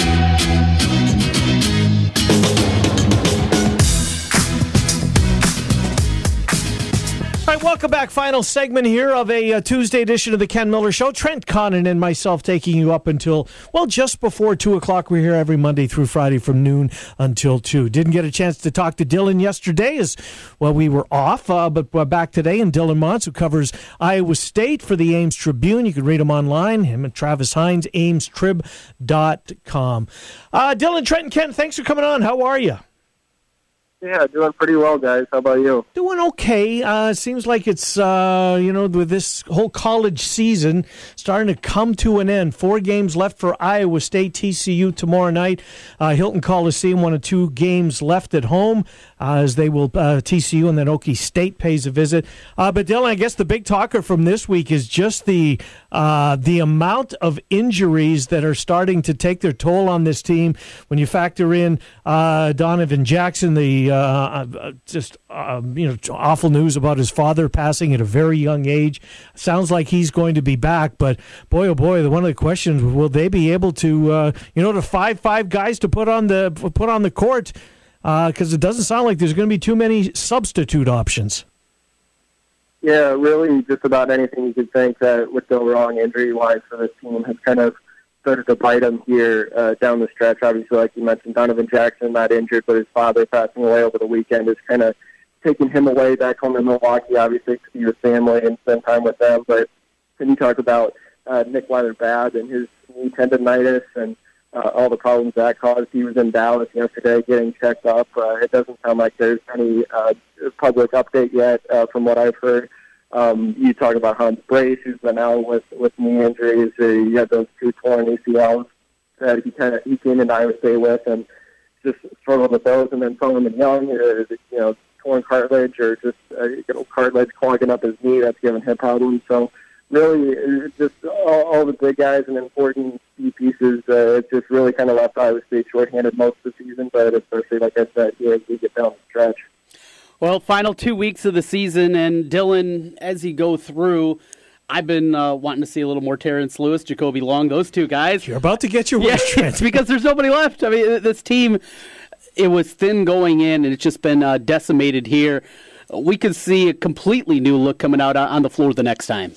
All right, welcome back. Final segment here of a Tuesday edition of the Ken Miller Show. Trent Condon and myself taking you up until, well, just before 2 o'clock. We're here every Monday through Friday from noon until 2. Didn't get a chance to talk to Dylan yesterday as, well, we were off, but we're back today. And Dylan Montz, who covers Iowa State for the Ames Tribune. You can read him online, him and Travis Hines, amestrib.com. Dylan, Trent, and Ken, thanks for coming on. How are you? Yeah, doing pretty well, guys. How about you? Doing okay. Seems like it's, with this whole college season starting to come to an end. 4 games left for Iowa State, TCU tomorrow night. Hilton Coliseum, 1 of 2 games left at home as they will, TCU and then Okie State pays a visit. But Dylan, I guess the big talker from this week is just the amount of injuries that are starting to take their toll on this team. When you factor in Donovan Jackson, the awful news about his father passing at a very young age. Sounds like he's going to be back, but boy, oh boy, one of the questions: will they be able to, to five guys to put on the court? Because it doesn't sound like there's going to be too many substitute options. Yeah, really, just about anything you could think that would go wrong injury-wise for this team has kind of started to bite him here down the stretch. Obviously, like you mentioned, Donovan Jackson not injured, but his father passing away over the weekend is kind of taking him away back home in Milwaukee, obviously, to see his family and spend time with them. But then you talk about Nick Weiler-Babb and his knee tendonitis and all the problems that caused. He was in Dallas yesterday getting checked up. It doesn't sound like there's any public update yet from what I've heard. You talk about Hans Brace, who's been out with knee injuries. You had those 2 torn ACLs that he came into Iowa State with and just struggled with those. And then Solomon Young, torn cartilage or just cartilage clogging up his knee, that's giving him problems. So really, just all the big guys and important key pieces, it just really kind of left Iowa State shorthanded most of the season, but especially, like I said, here as we get down the stretch. Well, final 2 weeks of the season, and Dylan, as you go through, I've been wanting to see a little more Terrence Lewis, Jacoby Long, those 2 guys. You're about to get your wish, Trent. Because there's nobody left. I mean, this team, it was thin going in, and it's just been decimated here. We could see a completely new look coming out on the floor the next time.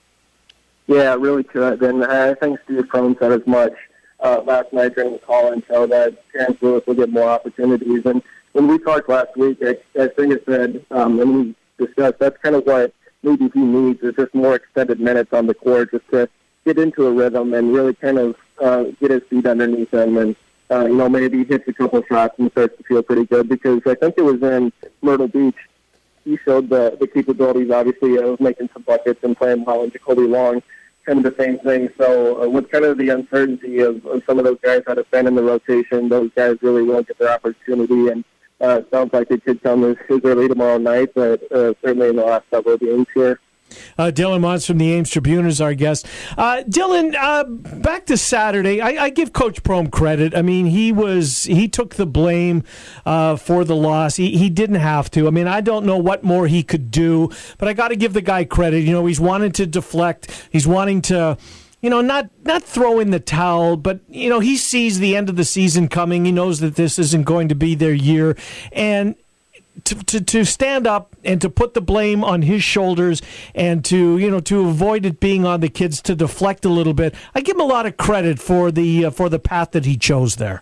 Yeah, it really could. And I think Steve Crone said as much last night during the call-in show that Terrence Lewis will get more opportunities. And when we talked last week, I think it said, and we discussed, that's kind of what maybe he needs is just more extended minutes on the court just to get into a rhythm and really kind of get his feet underneath him and, maybe hits a couple shots and starts to feel pretty good because I think it was in Myrtle Beach. He showed the capabilities, obviously, of making some buckets and playing well, and Jacoby Long, kind of the same thing. So with kind of the uncertainty of some of those guys that have been in the rotation, those guys really will get their opportunity. And it sounds like it could come as early tomorrow night, but certainly in the last couple of games here. Dylan Mons from the Ames Tribune is our guest. Dylan, back to Saturday. I give Coach Prohm credit. I mean, he took the blame for the loss. He didn't have to. I mean, I don't know what more he could do, but I got to give the guy credit. He's wanting to deflect. He's wanting to, not throw in the towel, but, he sees the end of the season coming. He knows that this isn't going to be their year. And to stand up and to put the blame on his shoulders and to avoid it being on the kids, to deflect a little bit, I give him a lot of credit for the path that he chose there.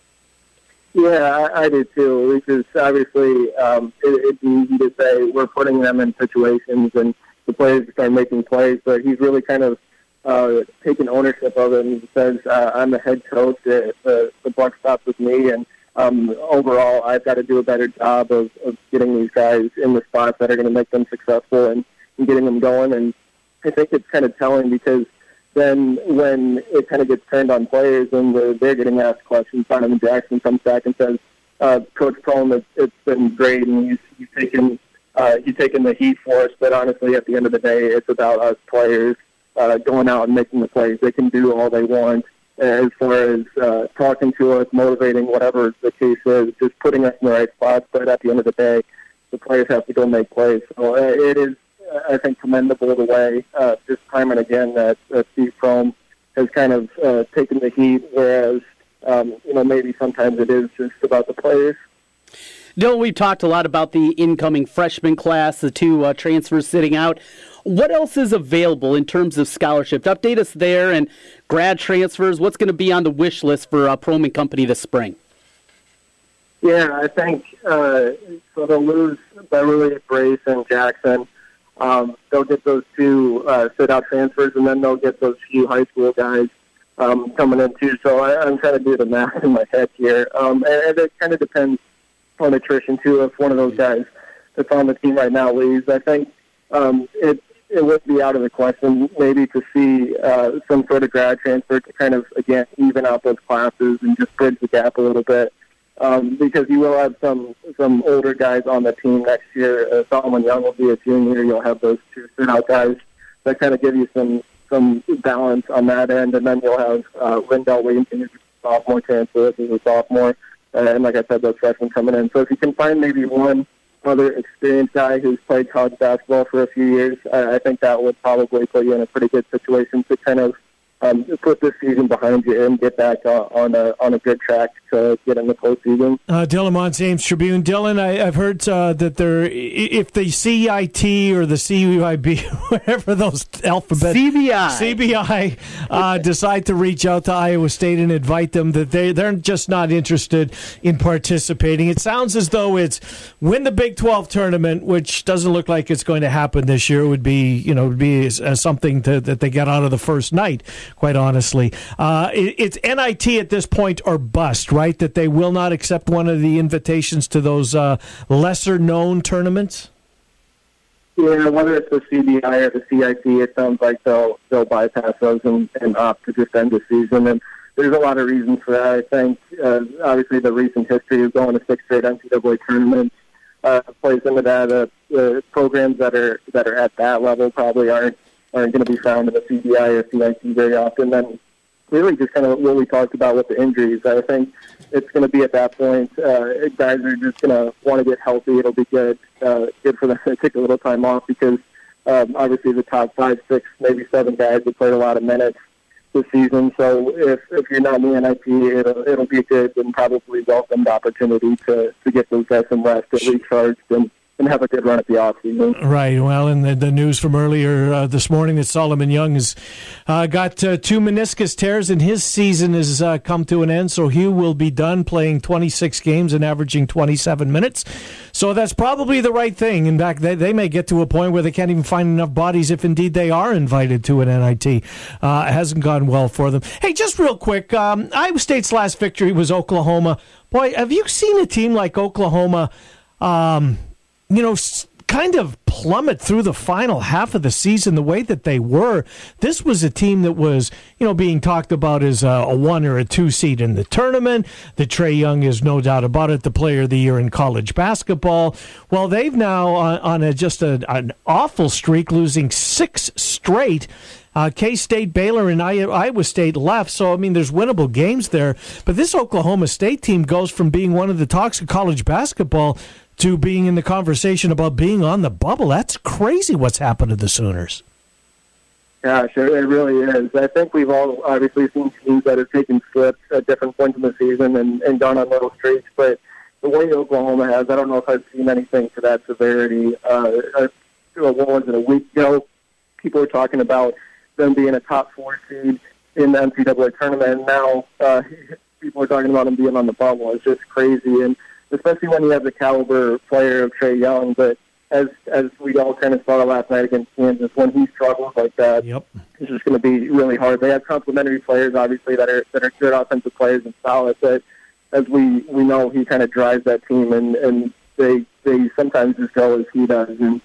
Yeah, I do too. Because obviously it's easy to say we're putting them in situations and the players start making plays, but he's really kind of taken ownership of it and he says, I'm the head coach, the buck stops with me, and overall, I've got to do a better job of getting these guys in the spots that are going to make them successful and getting them going. And I think it's kind of telling because then when it kind of gets turned on players and they're getting asked questions, Donovan Jackson comes back and says, Coach Prohm, it's been great and you've taken the heat for us, but honestly, at the end of the day, it's about us players going out and making the plays. They can do all they want. As far as talking to us, motivating, whatever the case is, just putting us in the right spots. But at the end of the day, the players have to go make plays. So it is, I think, commendable the way, just time and again, that Steve Prohm has kind of taken the heat, whereas, maybe sometimes it is just about the players. Dylan, we've talked a lot about the incoming freshman class, the 2 transfers sitting out. What else is available in terms of scholarship? Update us there and grad transfers. What's going to be on the wish list for Prohm and company this spring? Yeah, I think so they'll lose Beverly, Brace, and Jackson. They'll get those 2 sit-out transfers, and then they'll get those few high school guys coming in too. So I'm trying to do the math in my head here. And it kind of depends on attrition too if one of those guys that's on the team right now leaves. I think it would be out of the question maybe to see some sort of grad transfer to kind of, again, even out those classes and just bridge the gap a little bit. Because you will have some older guys on the team next year. Solomon Young will be a junior. You'll have those two sit-out guys that kind of give you some balance on that end. And then you'll have Lindell Williamson, who's a sophomore transfer, who's a sophomore. And like I said, those freshmen coming in. So if you can find maybe one other experienced guy who's played college basketball for a few years, I think that would probably put you in a pretty good situation to kind of put this season behind you and get back on a good track to get in the postseason. Dylan Mons, Ames Tribune. Dylan, I've heard that if the CIT or the CUIB, whatever those alphabet CBI decide to reach out to Iowa State and invite them, that they're just not interested in participating. It sounds as though it's win the Big 12 tournament, which doesn't look like it's going to happen this year. Would be something that they get out of the first night. Quite honestly, it's NIT at this point or bust, right? That they will not accept one of the invitations to those lesser-known tournaments. Yeah, whether it's the CBI or the CIT, it sounds like they'll bypass those and opt to just end the season. And there's a lot of reasons for that. I think obviously the recent history of going to 6 straight NCAA tournaments plays into that. The programs that are at that level probably aren't going to be found in the CBI or CIT very often. Then really just kind of what we talked about with the injuries. I think it's going to be at that point. Guys are just going to want to get healthy. It'll be good for them to take a little time off because obviously the top 5, 6, maybe 7 guys have played a lot of minutes this season. So if you're not in the NIT, it'll be a good and probably welcomed opportunity to get those guys some rest, get recharged, and have a good run at the offseason. Right. Well, and the news from earlier this morning that Solomon Young has got 2 meniscus tears and his season has come to an end. So Hugh will be done playing 26 games and averaging 27 minutes. So that's probably the right thing. In fact, they may get to a point where they can't even find enough bodies if indeed they are invited to an NIT. It hasn't gone well for them. Hey, just real quick, Iowa State's last victory was Oklahoma. Boy, have you seen a team like Oklahoma kind of plummet through the final half of the season the way that they were? This was a team that was, being talked about as a 1 or a 2 seed in the tournament. The Trae Young is no doubt about it, the player of the year in college basketball. Well, they've now on an awful streak, losing 6 straight. K-State, Baylor, and Iowa State left, so, there's winnable games there. But this Oklahoma State team goes from being one of the talks of college basketball to being in the conversation about being on the bubble. That's crazy what's happened to the Sooners. Gosh, it really is. I think we've all obviously seen teams that have taken slips at different points in the season and gone on little streaks, but the way Oklahoma has, I don't know if I've seen anything to that severity. What was it, a week ago? People were talking about them being a top 4 seed in the NCAA tournament, and now people are talking about them being on the bubble. It's just crazy, and especially when you have the caliber player of Trae Young. But as we all kind of saw last night against Kansas, when he struggles like that, it's just going to be really hard. They have complementary players, obviously, that are good offensive players and solid, but as we know, he kind of drives that team, and they sometimes just go as he does. And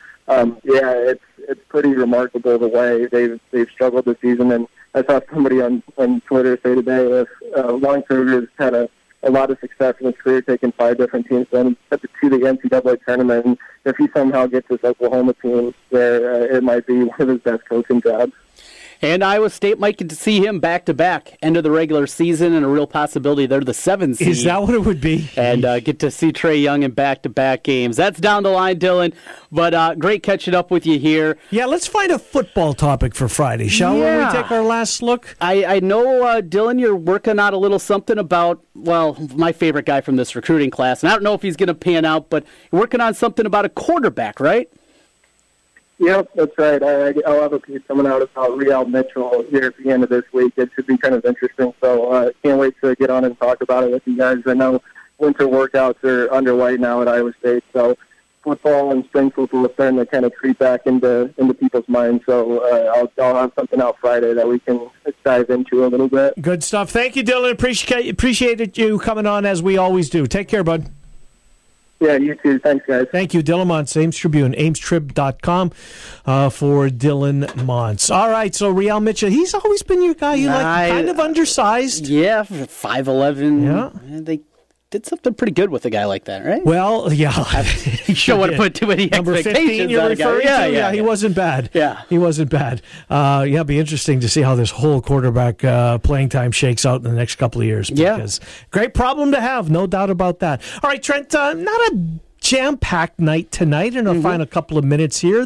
it's pretty remarkable the way they've struggled this season. And I saw somebody on Twitter say today, if Long Kruger's had a lot of success in his career, taking 5 different teams to the NCAA tournament. And if he somehow gets this Oklahoma team there, it might be one of his best coaching jobs. And Iowa State might get to see him back-to-back, end of the regular season, and a real possibility they're the 7th seed. Is that what it would be? And get to see Trae Young in back-to-back games. That's down the line, Dylan. But great catching up with you here. Yeah, let's find a football topic for Friday, shall we? We take our last look? I know, Dylan, you're working on a little something about, my favorite guy from this recruiting class. And I don't know if he's going to pan out, but you're working on something about a quarterback, right? Yep, that's right. I'll have a piece coming out about Real Mitchell here at the end of this week. It should be kind of interesting. So can't wait to get on and talk about it with you guys. I know winter workouts are underway now at Iowa State, so football and spring football is starting to kind of creep back into people's minds. So I'll have something out Friday that we can dive into a little bit. Good stuff. Thank you, Dylan. Appreciate you coming on as we always do. Take care, bud. Yeah, you too. Thanks, guys. Thank you, Dylan Montz, Ames Tribune, amestrib.com for Dylan Montz. All right, so Real Mitchell, he's always been your guy. You like kind of undersized. Yeah, 5'11". Yeah. They did something pretty good with a guy like that, right? Well, yeah. You don't want to put too many Number 15 expectations you're on a guy. referring to? Yeah, he wasn't bad. Yeah. He wasn't bad. It'd be interesting to see how this whole quarterback playing time shakes out in the next couple of years. Because great problem to have, no doubt about that. All right, Trent, not a jam-packed night tonight in our final couple of minutes here.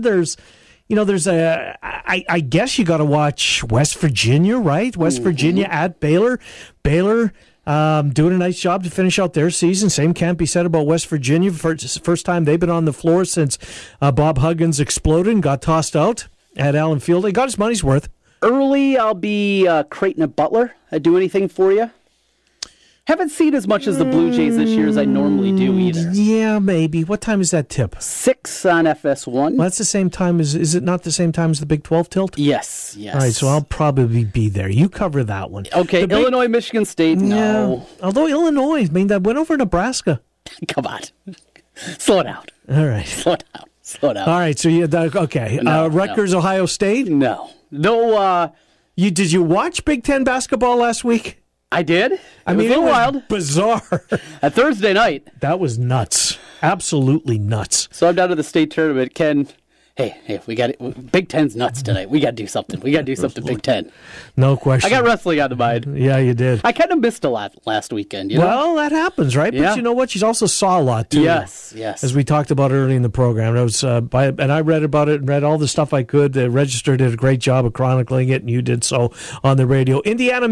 I guess you got to watch West Virginia, right? West Virginia at Baylor. Baylor doing a nice job to finish out their season. Same can't be said about West Virginia. First time they've been on the floor since Bob Huggins exploded and got tossed out at Allen Field. He got his money's worth. Early, I'll be Creighton at Butler. I do anything for you. Haven't seen as much as the Blue Jays this year as I normally do either. Yeah, maybe. What time is that tip? 6 on FS1. Well, that's the same time as, is it not the same time as the Big 12 tilt? Yes. All right, so I'll probably be there. You cover that one. Okay, Illinois, Michigan State, no. Yeah. Although Illinois, that went over Nebraska. Come on. Slow it down. All right. Slow it down. All right, so okay. Rutgers, Ohio State? No. Did you watch Big Ten basketball last week? I did. It was wild. Bizarre. A Thursday night. That was nuts. Absolutely nuts. So I'm down to the state tournament. Ken, hey, we got it. Big Ten's nuts tonight. We got to do something. Big Ten. No question. I got wrestling on the mind. Yeah, you did. I kind of missed a lot last weekend. Well, that happens, right? Yeah. But you know what? You also saw a lot, too. Yes. As we talked about early in the program. It was, and I read about it and read all the stuff I could. The Register did a great job of chronicling it, and you did so on the radio. Indiana,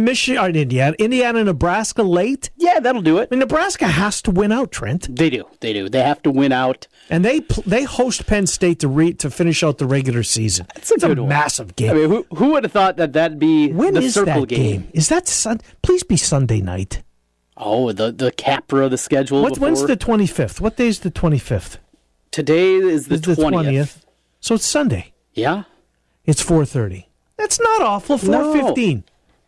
Nebraska late? Yeah, that'll do it. Nebraska has to win out, Trent. They do. They have to win out. And they host Penn State to finish out the regular season. It's a massive game. I mean, who would have thought that'd be the circle game? Is that please be Sunday night? Oh, the capper of the schedule. When's the 25th? What day is the 25th? Today is the 20th. So it's Sunday. Yeah. It's 4:30. That's not awful. 4:15.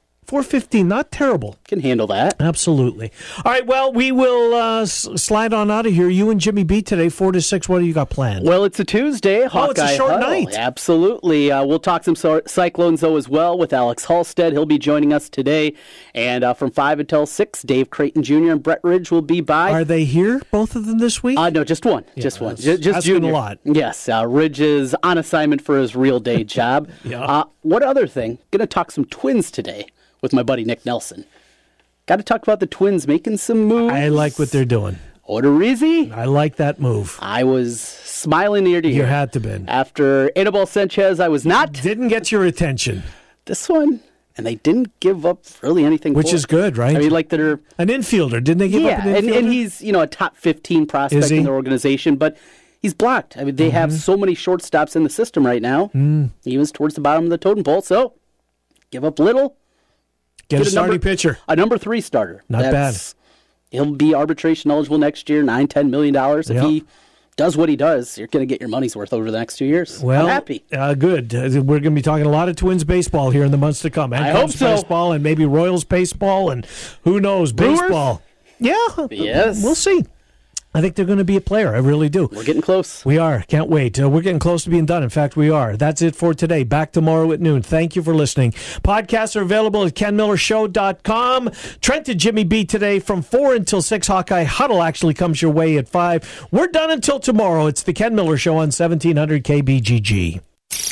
4:15, not terrible. Can handle that. Absolutely. All right, well, we will slide on out of here. You and Jimmy B today, 4 to 6. What do you got planned? Well, it's a Tuesday. Hawkeye it's a short Huddle. night. Absolutely. We'll talk some Cyclones, though, as well with Alex Halstead. He'll be joining us today. And from 5 until 6, Dave Creighton Jr. and Brett Ridge will be by. Are they here, both of them, this week? No, just one. Yeah, just one. That's Just Junior. a lot. Yes. Ridge is on assignment for his real day job. Yeah. What other thing? Going to talk some Twins today with my buddy Nick Nelson. Got to talk about the Twins making some moves. I like what they're doing. Odorizzi. I like that move. I was smiling ear to ear. You had to be. After Anibal Sanchez, I was not. Didn't get your attention. This one, and they didn't give up really anything Which for is it. good, right? I mean, like they're an infielder. Didn't they give up an infielder? and he's a top 15 prospect in their organization, but he's blocked. I mean, they have so many shortstops in the system right now. He was towards the bottom of the totem pole, so give up little. Get a starting pitcher. A number 3 starter. Not bad. He'll be arbitration eligible next year, $9-10 million. If he does what he does, you're going to get your money's worth over the next 2 years. Well, I'm happy. Good. We're going to be talking a lot of Twins baseball here in the months to come. And I hope so. Baseball and maybe Royals baseball and who knows, Brewers? baseball. Yeah. Yes. We'll see. I think they're going to be a player. I really do. We're getting close. We are. Can't wait. We're getting close to being done. In fact, we are. That's it for today. Back tomorrow at noon. Thank you for listening. Podcasts are available at KenMillerShow.com. Trent and Jimmy B today from 4 until 6. Hawkeye Huddle actually comes your way at 5. We're done until tomorrow. It's the Ken Miller Show on 1700 KBGG.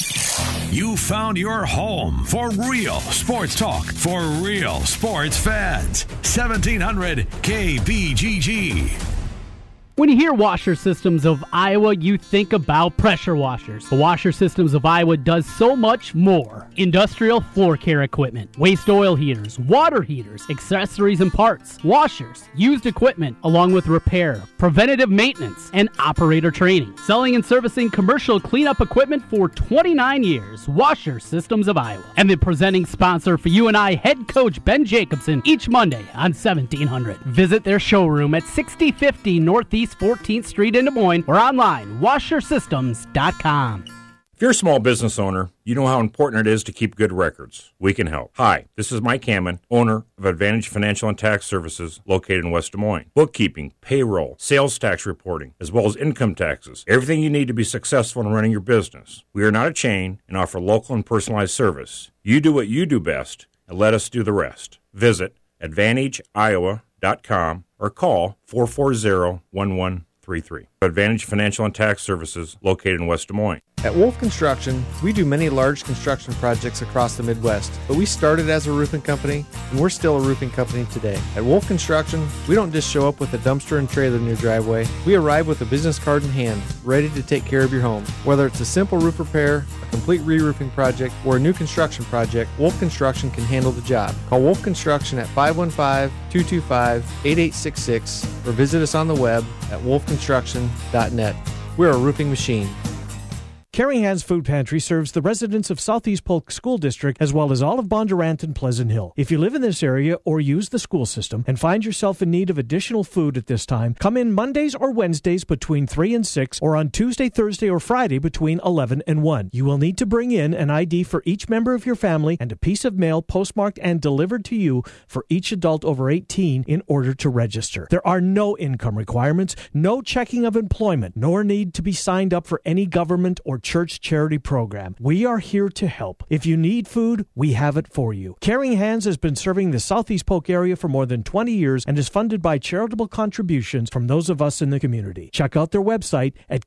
You found your home for real sports talk for real sports fans. 1700 KBGG. When you hear Washer Systems of Iowa, you think about pressure washers. The Washer Systems of Iowa does so much more. Industrial floor care equipment, waste oil heaters, water heaters, accessories and parts, washers, used equipment, along with repair, preventative maintenance, and operator training. Selling and servicing commercial cleanup equipment for 29 years. Washer Systems of Iowa. And the presenting sponsor for you and I, head coach Ben Jacobson, each Monday on 1700. Visit their showroom at 6050 Northeast 14th Street in Des Moines or online, washersystems.com. If you're a small business owner, you know how important it is to keep good records. We can help. Hi, this is Mike Hammond, owner of Advantage Financial and Tax Services located in West Des Moines. Bookkeeping, payroll, sales tax reporting, as well as income taxes. Everything you need to be successful in running your business. We are not a chain and offer local and personalized service. You do what you do best and let us do the rest. Visit AdvantageIowa.com or call 440-1133. Advantage Financial and Tax Services located in West Des Moines. At Wolf Construction, we do many large construction projects across the Midwest, but we started as a roofing company, and we're still a roofing company today. At Wolf Construction, we don't just show up with a dumpster and trailer in your driveway. We arrive with a business card in hand, ready to take care of your home. Whether it's a simple roof repair, a complete re-roofing project, or a new construction project, Wolf Construction can handle the job. Call Wolf Construction at 515-225-8866 or visit us on the web at wolfconstruction.net. We're a roofing machine. Caring Hands Food Pantry serves the residents of Southeast Polk School District as well as all of Bondurant and Pleasant Hill. If you live in this area or use the school system and find yourself in need of additional food at this time, come in Mondays or Wednesdays between 3 and 6 or on Tuesday, Thursday, or Friday between 11 and 1. You will need to bring in an ID for each member of your family and a piece of mail postmarked and delivered to you for each adult over 18 in order to register. There are no income requirements, no checking of employment, nor need to be signed up for any government or church charity program. We are here to help. If you need food, we have it for you. Caring Hands has been serving the Southeast Polk area for more than 20 years and is funded by charitable contributions from those of us in the community. Check out their website at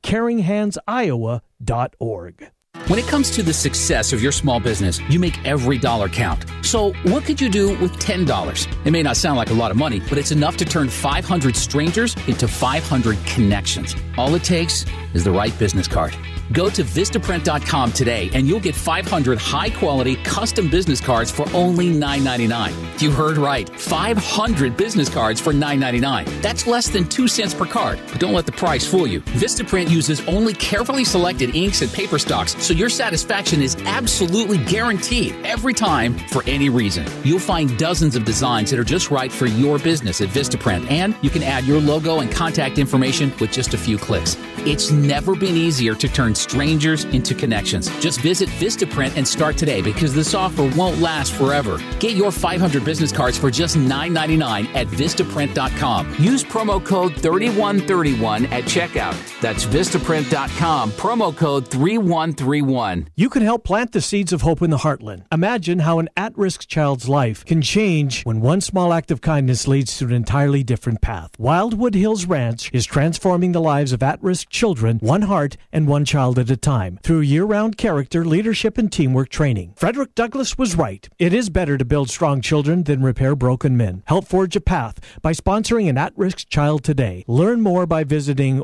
caringhandsiowa.org. When it comes to the success of your small business, you make every dollar count. So what could you do with $10? It may not sound like a lot of money, but it's enough to turn 500 strangers into 500 connections. All it takes is the right business card. Go to Vistaprint.com today and you'll get 500 high-quality custom business cards for only $9.99. You heard right. 500 business cards for $9.99. That's less than 2 cents per card. But don't let the price fool you. Vistaprint uses only carefully selected inks and paper stocks, so your satisfaction is absolutely guaranteed every time for any reason. You'll find dozens of designs that are just right for your business at Vistaprint, and you can add your logo and contact information with just a few clicks. It's never been easier to turn strangers into connections. Just visit Vistaprint and start today because this offer won't last forever. Get your 500 business cards for just $9.99 at Vistaprint.com. Use promo code 3131 at checkout. That's Vistaprint.com, promo code 3131. You can help plant the seeds of hope in the heartland. Imagine how an at-risk child's life can change when one small act of kindness leads to an entirely different path. Wildwood Hills Ranch is transforming the lives of at-risk children, one heart and one child at a time, through year-round character, leadership, and teamwork training. Frederick Douglass was right. It is better to build strong children than repair broken men. Help forge a path by sponsoring an at-risk child today. Learn more by visiting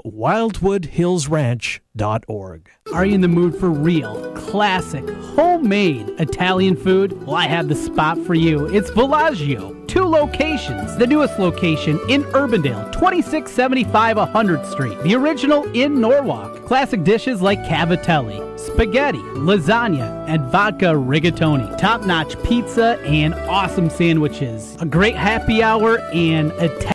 wildwoodhillsranch.org. Are you in the mood for real, classic, homemade Italian food? Well, I have the spot for you. It's Villaggio. 2 locations. The newest location in Urbandale, 2675 100th Street. The original in Norwalk. Classic dishes like cavatelli, spaghetti, lasagna, and vodka rigatoni. Top-notch pizza and awesome sandwiches. A great happy hour and Italian